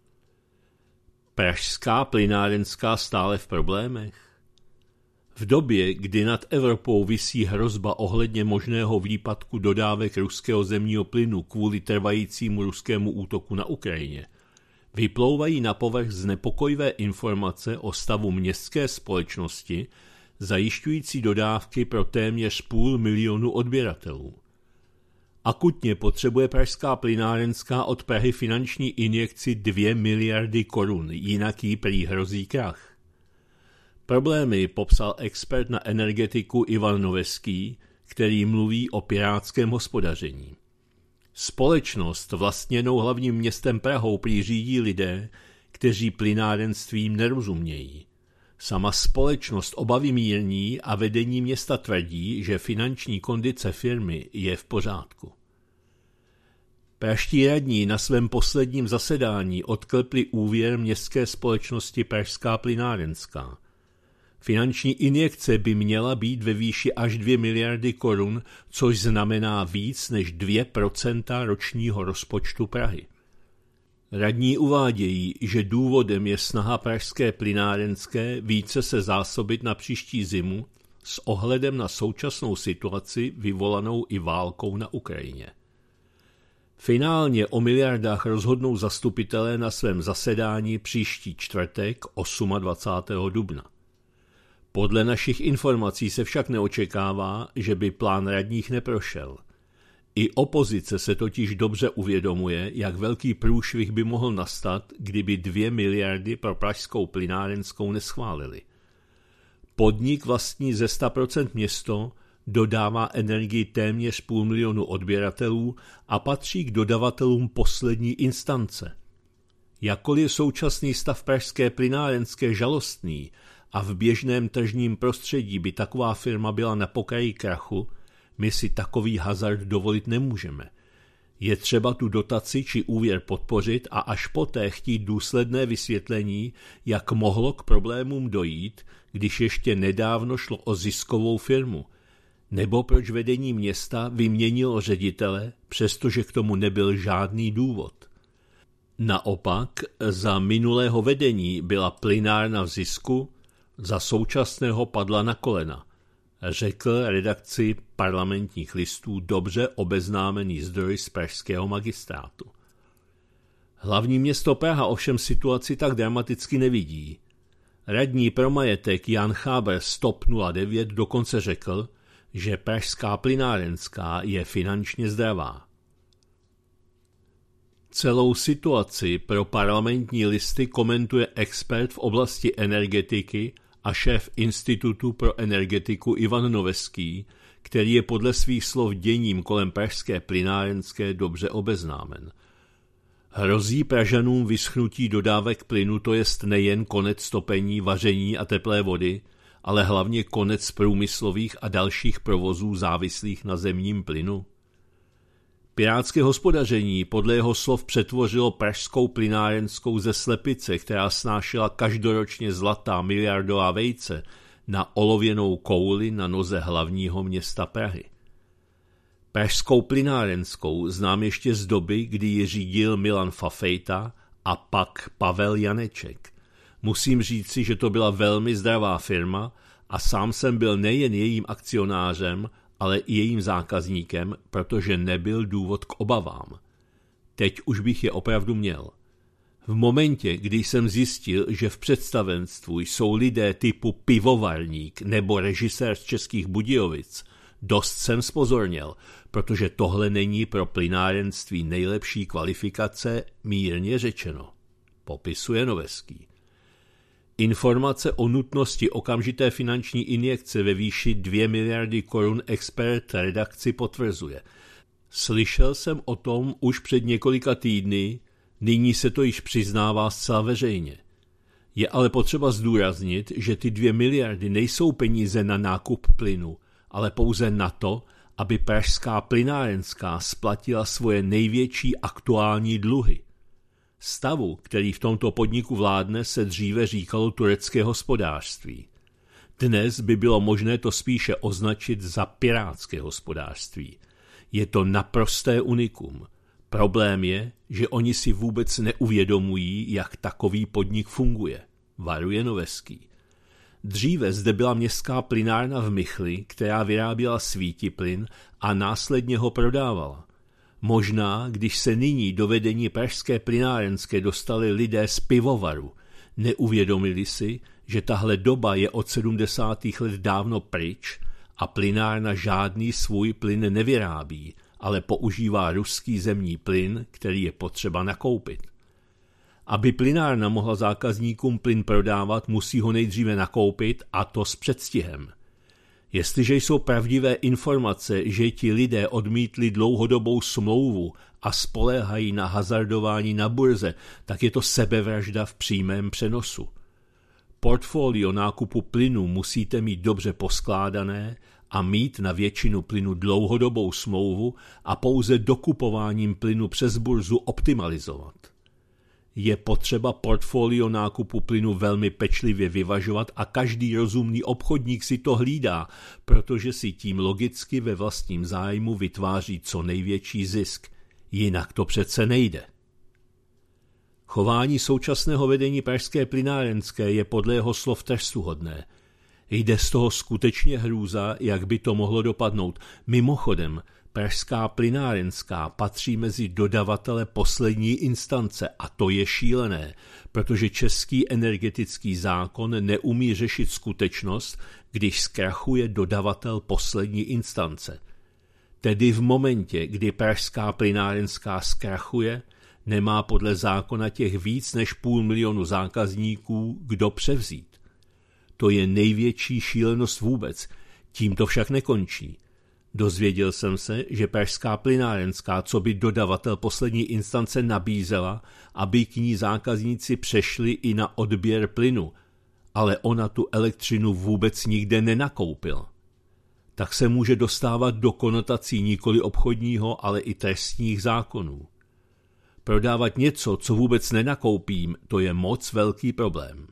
Pražská plynárenská stále v problémech. V době, kdy nad Evropou visí hrozba ohledně možného výpadku dodávek ruského zemního plynu kvůli trvajícímu ruskému útoku na Ukrajině, vyplouvají na povrch znepokojivé informace o stavu městské společnosti, zajišťující dodávky pro téměř půl milionu odběratelů. Akutně potřebuje pražská plynárenská od Prahy finanční injekci dvě miliardy korun, jinak jí prý hrozí krach. Problémy popsal expert na energetiku Ivan Noveský, který mluví o pirátském hospodaření. Společnost vlastněnou hlavním městem Prahou prý řídí lidé, kteří plynárenstvím nerozumějí. Sama společnost obavy mírní a vedení města tvrdí, že finanční kondice firmy je v pořádku. Praští radní na svém posledním zasedání odklepli úvěr městské společnosti Pražská plynárenská. Finanční injekce by měla být ve výši až dvě miliardy korun, což znamená víc než dvě procenta ročního rozpočtu Prahy. Radní uvádějí, že důvodem je snaha pražské plynárenské více se zásobit na příští zimu s ohledem na současnou situaci vyvolanou i válkou na Ukrajině. Finálně o miliardách rozhodnou zastupitelé na svém zasedání příští čtvrtek dvacátého osmého dubna. Podle našich informací se však neočekává, že by plán radních neprošel. I opozice se totiž dobře uvědomuje, jak velký průšvih by mohl nastat, kdyby dvě miliardy pro pražskou plynárenskou neschválili. Podnik vlastní ze sto procent město, dodává energii téměř půl milionu odběratelů a patří k dodavatelům poslední instance. Jakkoliv je současný stav pražské plynárenské žalostný a v běžném tržním prostředí by taková firma byla na pokraji krachu, my si takový hazard dovolit nemůžeme. Je třeba tu dotaci či úvěr podpořit a až poté chtít důsledné vysvětlení, jak mohlo k problémům dojít, když ještě nedávno šlo o ziskovou firmu, nebo proč vedení města vyměnilo ředitele, přestože k tomu nebyl žádný důvod. Naopak, za minulého vedení byla plynárna v zisku, za současného padla na kolena, řekl redakci Parlamentních listů dobře obeznámený zdroj z pražského magistrátu. Hlavní město Praha ovšem situaci tak dramaticky nevidí. Radní pro majetek Jan Cháber z TOP nula devět dokonce řekl, že pražská plynárenská je finančně zdravá. Celou situaci pro Parlamentní listy komentuje expert v oblasti energetiky a šéf Institutu pro energetiku Ivan Noveský, který je podle svých slov děním kolem pražské plynárenské dobře obeznámen. Hrozí Pražanům vyschnutí dodávek plynu, to jest nejen konec topení, vaření a teplé vody, ale hlavně konec průmyslových a dalších provozů závislých na zemním plynu. Pirátské hospodaření podle jeho slov přetvořilo pražskou plynárenskou ze slepice, která snášela každoročně zlatá miliardová vejce, na olověnou kouli na noze hlavního města Prahy. Pražskou plynárenskou znám ještě z doby, kdy ji řídil Milan Fafejta a pak Pavel Janeček. Musím říci, že to byla velmi zdravá firma a sám jsem byl nejen jejím akcionářem, ale i jejím zákazníkem, protože nebyl důvod k obavám. Teď už bych je opravdu měl. V momentě, kdy jsem zjistil, že v představenstvu jsou lidé typu pivovarník nebo režisér z Českých Budějovic, dost jsem spozorněl, protože tohle není pro plynárenství nejlepší kvalifikace, mírně řečeno, popisuje Noveský. Informace o nutnosti okamžité finanční injekce ve výši dvě miliardy korun expert redakci potvrzuje. Slyšel jsem o tom už před několika týdny, nyní se to již přiznává zcela veřejně. Je ale potřeba zdůraznit, že ty dvě miliardy nejsou peníze na nákup plynu, ale pouze na to, aby pražská plynárenská splatila svoje největší aktuální dluhy. Stavu, který v tomto podniku vládne, se dříve říkalo turecké hospodářství. Dnes by bylo možné to spíše označit za pirátské hospodářství. Je to naprosté unikum. Problém je, že oni si vůbec neuvědomují, jak takový podnik funguje, varuje Noveský. Dříve zde byla městská plynárna v Michli, která vyráběla svítiplyn a následně ho prodávala. Možná, když se nyní do vedení pražské plynárenské dostali lidé z pivovaru, neuvědomili si, že tahle doba je od sedmdesátých let dávno pryč a plynárna žádný svůj plyn nevyrábí, ale používá ruský zemní plyn, který je potřeba nakoupit. Aby plynárna mohla zákazníkům plyn prodávat, musí ho nejdříve nakoupit, a to s předstihem. Jestliže jsou pravdivé informace, že ti lidé odmítli dlouhodobou smlouvu a spoléhají na hazardování na burze, tak je to sebevražda v přímém přenosu. Portfolio nákupu plynu musíte mít dobře poskládané a mít na většinu plynu dlouhodobou smlouvu a pouze dokupováním plynu přes burzu optimalizovat. Je potřeba portfolio nákupu plynu velmi pečlivě vyvažovat a každý rozumný obchodník si to hlídá, protože si tím logicky ve vlastním zájmu vytváří co největší zisk. Jinak to přece nejde. Chování současného vedení pražské plynárenské je podle jeho slov trestuhodné. Jde z toho skutečně hrůza, jak by to mohlo dopadnout. Mimochodem, pražská plynárenská patří mezi dodavatele poslední instance a to je šílené, protože český energetický zákon neumí řešit skutečnost, když zkrachuje dodavatel poslední instance. Tedy v momentě, kdy pražská plynárenská zkrachuje, nemá podle zákona těch víc než půl milionu zákazníků kdo převzít. To je největší šílenost vůbec, tím to však nekončí. Dozvěděl jsem se, že pražská plynárenská, co by dodavatel poslední instance nabízela, aby k ní zákazníci přešli i na odběr plynu, ale ona tu elektřinu vůbec nikde nenakoupila. Tak se může dostávat do konotací nikoli obchodního, ale i trestních zákonů. Prodávat něco, co vůbec nenakoupím, to je moc velký problém.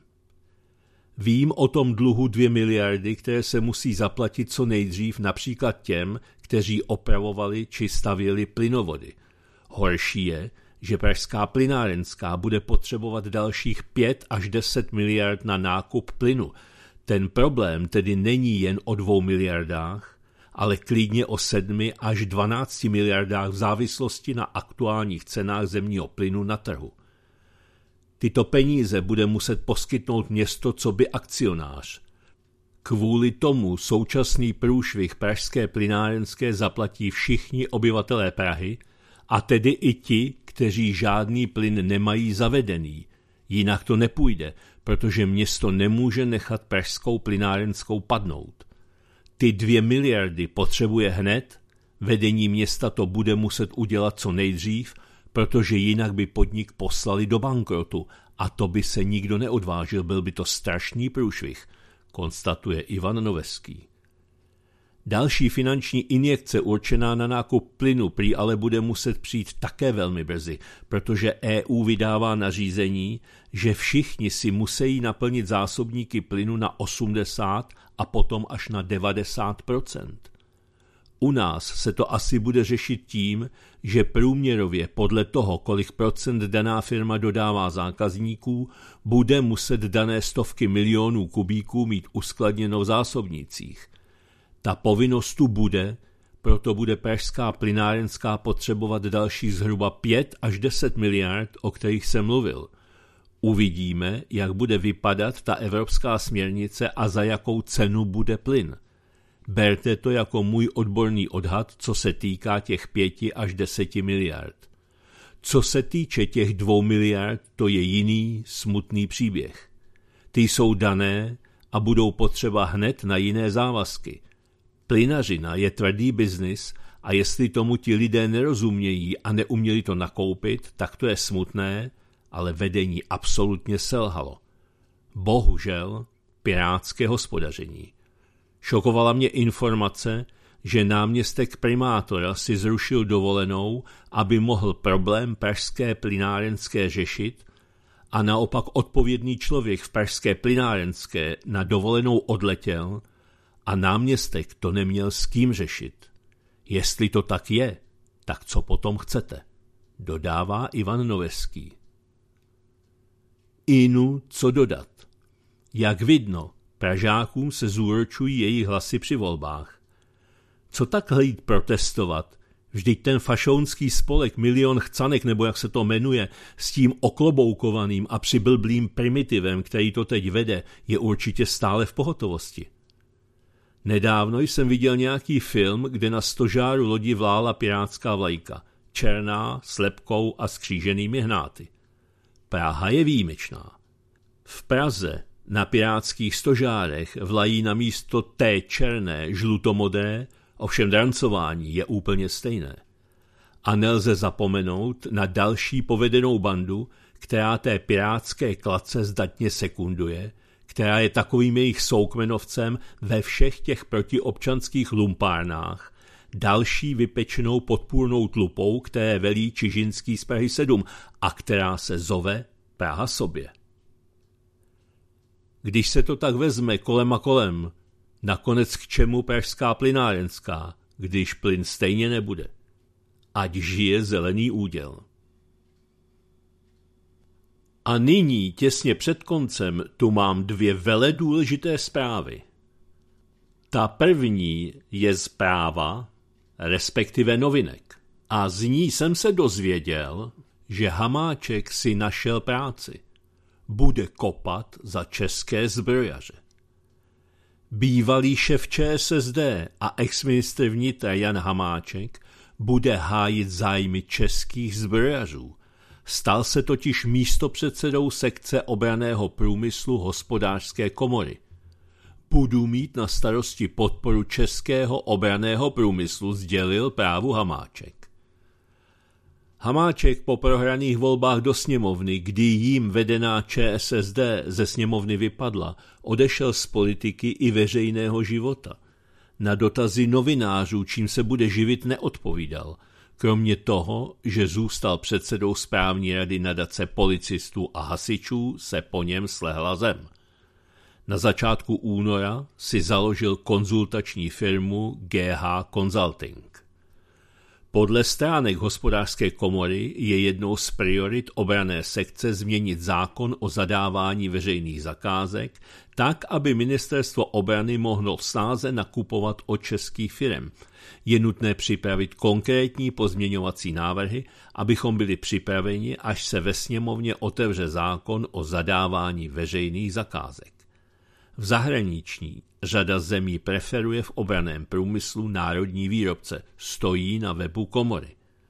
Vím o tom dluhu dvě miliardy, které se musí zaplatit co nejdřív například těm, kteří opravovali či stavěli plynovody. Horší je, že pražská plynárenská bude potřebovat dalších pět až deset miliard na nákup plynu. Ten problém tedy není jen o dvou miliardách, ale klidně o sedmi až dvanácti miliardách v závislosti na aktuálních cenách zemního plynu na trhu. Tyto peníze bude muset poskytnout město coby akcionář. Kvůli tomu současný průšvih pražské plynárenské zaplatí všichni obyvatelé Prahy, a tedy i ti, kteří žádný plyn nemají zavedený. Jinak to nepůjde, protože město nemůže nechat pražskou plynárenskou padnout. Ty dvě miliardy potřebuje hned, vedení města to bude muset udělat co nejdřív, protože jinak by podnik poslali do bankrotu a to by se nikdo neodvážil, byl by to strašný průšvih, konstatuje Ivan Noveský. Další finanční injekce určená na nákup plynu prý ale bude muset přijít také velmi brzy, protože E U vydává nařízení, že všichni si musí naplnit zásobníky plynu na osmdesát a potom až na devadesát procent. U nás se to asi bude řešit tím, že průměrově podle toho, kolik procent daná firma dodává zákazníků, bude muset dané stovky milionů kubíků mít uskladněno v zásobnících. Ta povinnost tu bude, proto bude pražská plynárenská potřebovat dalších zhruba pět až deset miliard, o kterých jsem mluvil. Uvidíme, jak bude vypadat ta evropská směrnice a za jakou cenu bude plyn. Berte to jako můj odborný odhad, co se týká těch pěti až deseti miliard. Co se týče těch dvou miliard, to je jiný, smutný příběh. Ty jsou dané a budou potřeba hned na jiné závazky. Plynařina je tvrdý biznis a jestli tomu ti lidé nerozumějí a neuměli to nakoupit, tak to je smutné, ale vedení absolutně selhalo. Bohužel pirátské hospodaření. Šokovala mě informace, že náměstek primátora si zrušil dovolenou, aby mohl problém pražské plynárenské řešit, a naopak odpovědný člověk v pražské plynárenské na dovolenou odletěl a náměstek to neměl s kým řešit. Jestli to tak je, tak co potom chcete? Dodává Ivan Noveský. Inu co dodat? Jak vidno, Pražákům se zúročují jejich hlasy při volbách. Co takhle jít protestovat? Vždyť ten fašounský spolek Milion chcanek, nebo jak se to jmenuje, s tím okloboukovaným a přiblblým primitivem, který to teď vede, je určitě stále v pohotovosti. Nedávno jsem viděl nějaký film, kde na stožáru lodi vlála pirátská vlajka, černá, s lebkou a skříženými hnáty. Praha je výjimečná. V Praze na pirátských stožárech vlají na místo té černé žlutomodré, ovšem drancování je úplně stejné. A nelze zapomenout na další povedenou bandu, která té pirátské kladce zdatně sekunduje, která je takovým jejich soukmenovcem ve všech těch protiobčanských lumpárnách, další vypečenou podpůrnou tlupou, které velí Čižinský z Prahy sedm a která se zove Praha sobě. Když se to tak vezme kolem a kolem, nakonec k čemu pražská plynárenská, když plyn stejně nebude? Ať žije zelený úděl. A nyní, těsně před koncem, tu mám dvě veledůležité zprávy. Ta první je zpráva, respektive novinek. A z ní jsem se dozvěděl, že Hamáček si našel práci. Bude kopat za české zbrojaře. Bývalý šéf ČSSD a exministr vnitra Jan Hamáček bude hájit zájmy českých zbrojařů. Stal se totiž místopředsedou sekce obranného průmyslu Hospodářské komory. Budu mít na starosti podporu českého obranného průmyslu, sdělil Právu Hamáček. Hamáček po prohraných volbách do sněmovny, kdy jím vedená ČSSD ze sněmovny vypadla, odešel z politiky i veřejného života. Na dotazy novinářů, čím se bude živit, neodpovídal. Kromě toho, že zůstal předsedou správní rady nadace policistů a hasičů, se po něm slehla zem. Na začátku února si založil konzultační firmu G H Consulting. Podle stránek Hospodářské komory je jednou z priorit obranné sekce změnit zákon o zadávání veřejných zakázek tak, aby ministerstvo obrany mohlo v snáze nakupovat od českých firem. Je nutné připravit konkrétní pozměňovací návrhy, abychom byli připraveni, až se ve sněmovně otevře zákon o zadávání veřejných zakázek. V zahraničí řada zemí preferuje v obranném průmyslu národní výrobce, stojí na webu komory.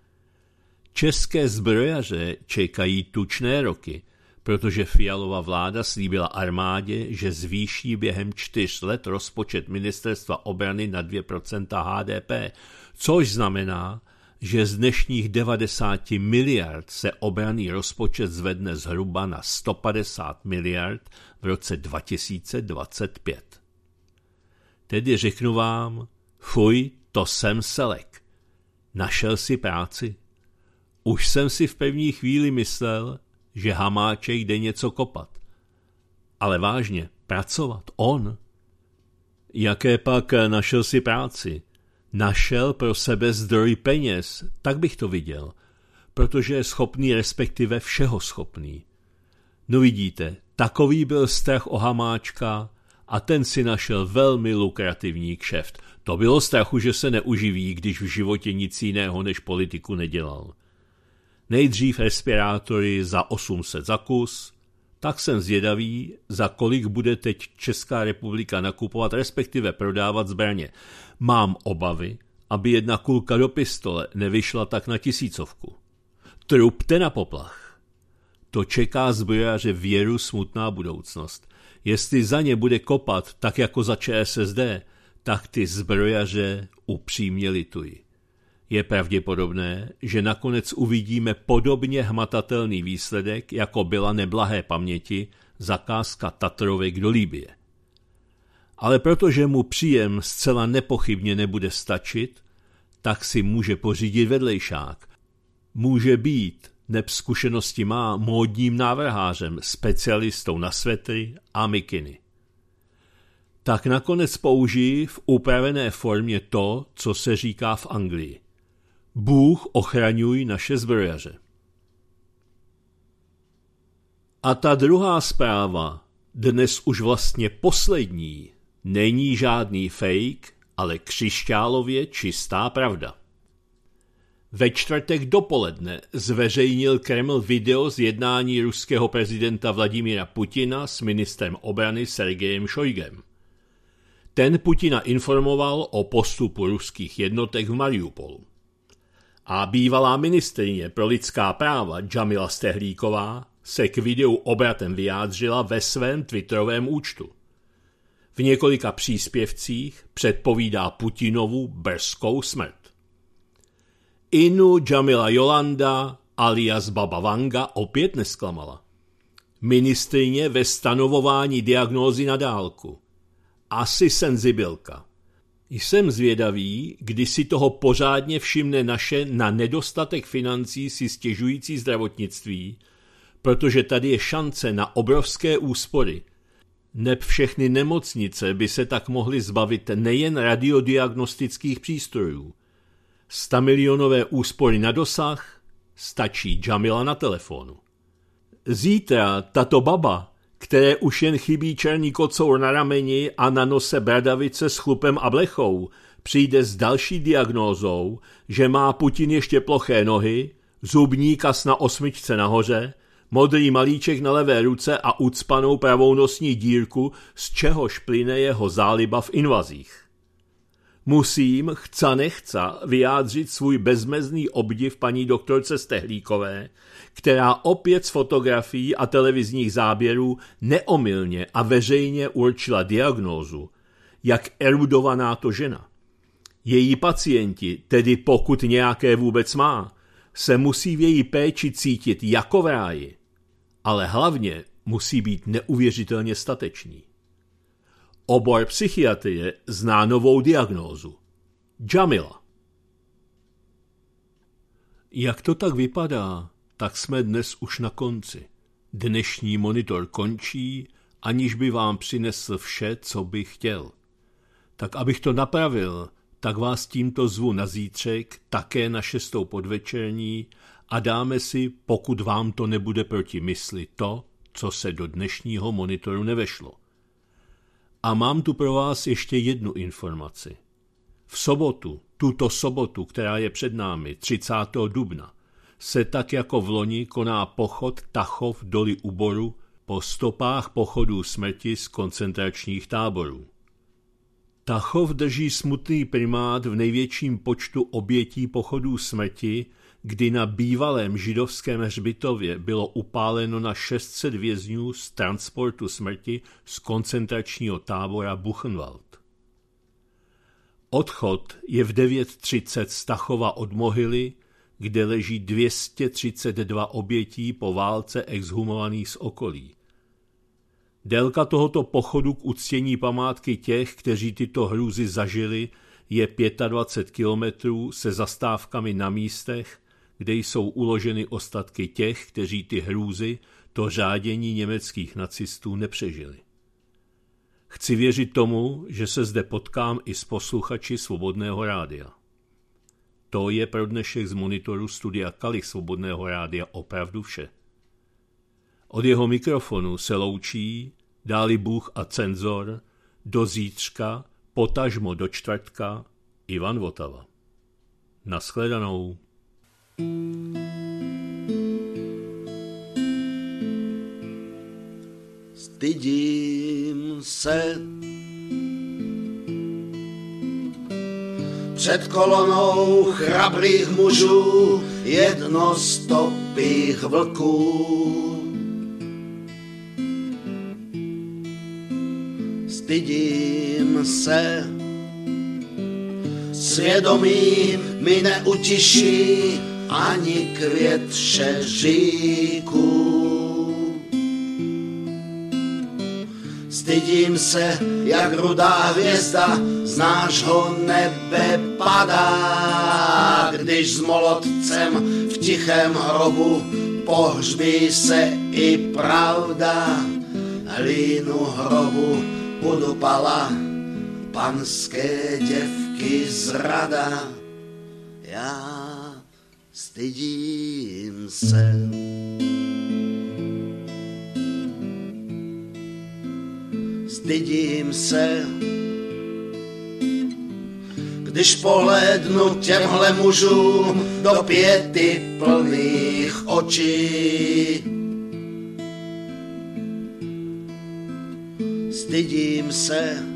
České zbrojaře čekají tučné roky, protože Fialova vláda slíbila armádě, že zvýší během čtyř let rozpočet ministerstva obrany na dvě procenta H D P, což znamená, že z dnešních devadesát miliard se obranný rozpočet zvedne zhruba na sto padesát miliard v roce dva tisíce dvacet pět. Tedy řeknu vám, fuj, to jsem selek. Našel si práci. Už jsem si v první chvíli myslel, že Hamáček jde něco kopat. Ale vážně, pracovat, on. Jaké pak našel si práci? Našel pro sebe zdroj peněz, tak bych to viděl, protože je schopný, respektive všeho schopný. No vidíte, takový byl strach o Hamáčka a ten si našel velmi lukrativní kšeft. To bylo strachu, že se neuživí, když v životě nic jiného než politiku nedělal. Nejdřív respirátory za osm set za kus, tak jsem zvědavý, za kolik bude teď Česká republika nakupovat, respektive prodávat zbraně. Mám obavy, aby jedna kulka do pistole nevyšla tak na tisícovku. Trupte na poplach. To čeká zbrojaře věru smutná budoucnost. Jestli za ně bude kopat tak jako za ČSSD, tak ty zbrojaře upřímně litují. Je pravděpodobné, že nakonec uvidíme podobně hmatatelný výsledek, jako byla neblahé paměti zakázka Tatrovek do Libye. Ale protože mu příjem zcela nepochybně nebude stačit, tak si může pořídit vedlejšák. Může být, neb zkušenosti má, módním návrhářem, specialistou na svetry a mikiny. Tak nakonec použijí v upravené formě to, co se říká v Anglii. Bůh ochraňuj naše zbrojaře. A ta druhá zpráva, dnes už vlastně poslední, není žádný fake, ale křišťálově čistá pravda. Ve čtvrtek dopoledne zveřejnil Kreml video z jednání ruského prezidenta Vladimira Putina s ministrem obrany Sergejem Šojgem. Ten Putina informoval o postupu ruských jednotek v Mariupolu. A bývalá ministryně pro lidská práva Džamila Stehlíková se k videu obratem vyjádřila ve svém twitterovém účtu. V několika příspěvcích předpovídá Putinovu brzkou smrt. Inu Jamila Jolanda alias Baba Vanga opět nesklamala. Ministryně ve stanovování diagnózy na dálku. Asi senzibilka. Jsem zvědavý, kdy si toho pořádně všimne naše na nedostatek financí si stěžující zdravotnictví, protože tady je šance na obrovské úspory. Neb všechny nemocnice by se tak mohly zbavit nejen radiodiagnostických přístrojů. Stamilionové úspory na dosah stačí Jamila na telefonu. Zítra tato baba, které už jen chybí černý kocour na rameni a na nose bradavice s chlupem a blechou, přijde s další diagnózou, že má Putin ještě ploché nohy, zubní kas na osmičce nahoře, modrý malíček na levé ruce a ucpanou pravou nosní dírku, z čehož plyne jeho záliba v invazích. Musím, chca nechca, vyjádřit svůj bezmezný obdiv paní doktorce Stehlíkové, která opět z fotografií a televizních záběrů neomylně a veřejně určila diagnózu, jak erudovaná to žena. Její pacienti, tedy pokud nějaké vůbec má, se musí v její péči cítit jako v ráji, ale hlavně musí být neuvěřitelně stateční. Obor psychiatrie zná novou diagnózu. Jamila. Jak to tak vypadá, tak jsme dnes už na konci. Dnešní monitor končí, aniž by vám přinesl vše, co bych chtěl. Tak abych to napravil, tak vás tímto zvu na zítřek, také na šestou podvečerní a dáme si, pokud vám to nebude proti mysli, to, co se do dnešního monitoru nevešlo. A mám tu pro vás ještě jednu informaci. V sobotu, tuto sobotu, která je před námi, třicátého dubna, se tak jako v loni koná pochod Tachov doly Uboru po stopách pochodů smrti z koncentračních táborů. Tachov drží smutný primát v největším počtu obětí pochodů smrti, kdy na bývalém židovském hřbitově bylo upáleno na šest set vězňů z transportu smrti z koncentračního tábora Buchenwald. Odchod je v devět třicet z Tachova od mohyly, kde leží dvě stě třicet dva obětí po válce exhumovaných z okolí. Délka tohoto pochodu k uctění památky těch, kteří tyto hrůzy zažili, je dvacet pět kilometrů se zastávkami na místech, kde jsou uloženy ostatky těch, kteří ty hrůzy, to řádění německých nacistů nepřežili. Chci věřit tomu, že se zde potkám i s posluchači Svobodného rádia. To je pro dnešek z monitoru studia Kalich Svobodného rádia opravdu vše. Od jeho mikrofonu se loučí, dáli Bůh a cenzor, do zítřka, potažmo do čtvrtka, Ivan Votava. Naschledanou. Stydím se před kolonou chrabrých mužů, jednostopých vlků. Stydím se, svědomí mi neutiší ani květ šeříků. Stydím se, jak rudá hvězda z nášho nebe padá, když s molotcem v tichém hrobu pohřbí se i pravda. Hlínu hrobu udupala panské děvky zrada. Já stydím se. Stydím se, když pohlédnu těmhle mužům do pěti plných očí. Stydím se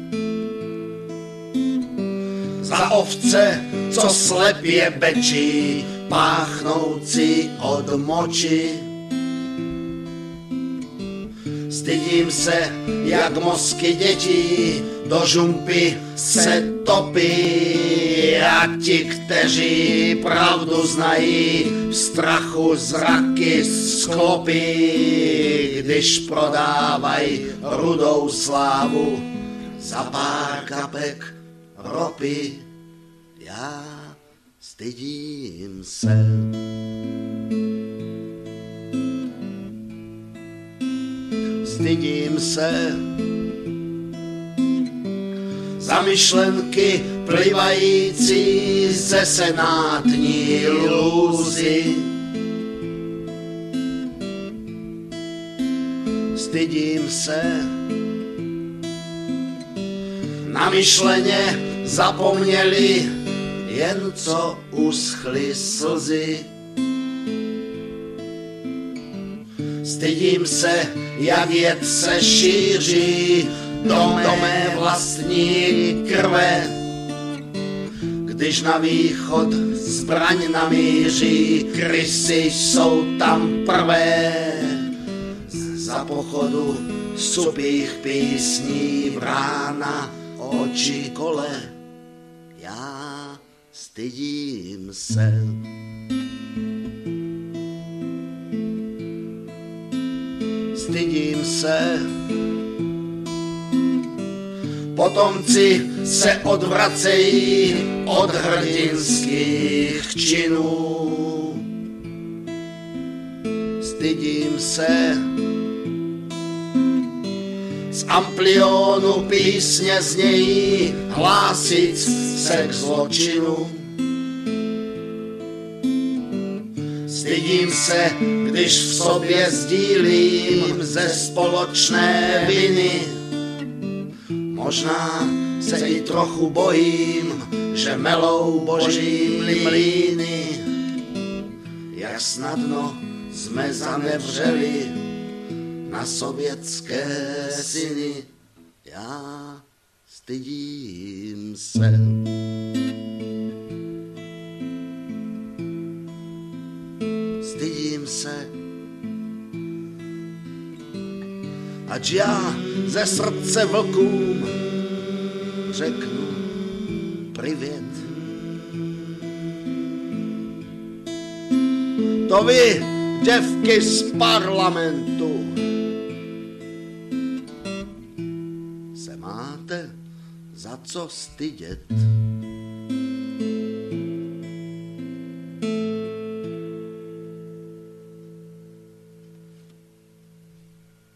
za ovce, co slepě bečí, páchnoucí od moči. Stydím se, jak mozky dětí do žumpy se topí. A ti, kteří pravdu znají, v strachu zraky sklopí, když prodávají rudou slávu za pár kapek ropy. Já stydím se. Stydím se za myšlenky plivající ze senátní lůzy. Stydím se na myšleně zapomněli, jen co uschly slzy. Stydím se, jak jed se šíří do mé vlastní krve, když na východ zbraň namíří, krysy jsou tam prvé. Za pochodu supých písní vrána oči kole. Já stydím se. Stydím se. Potomci se odvracejí od hrdinských činů. Stydím se. Z amplionu písně znějí, hlásit se k zločinu. Stydím se, když v sobě sdílím ze společné viny. Možná se i trochu bojím, že melou boží mlýny. Jak snadno jsme zanevřeli na sovětské syny. Já stydím se. Stydím se. Ať já ze srdce vlkům řeknu privět. To vy, děvky z parlamentu, se máte za co stydět.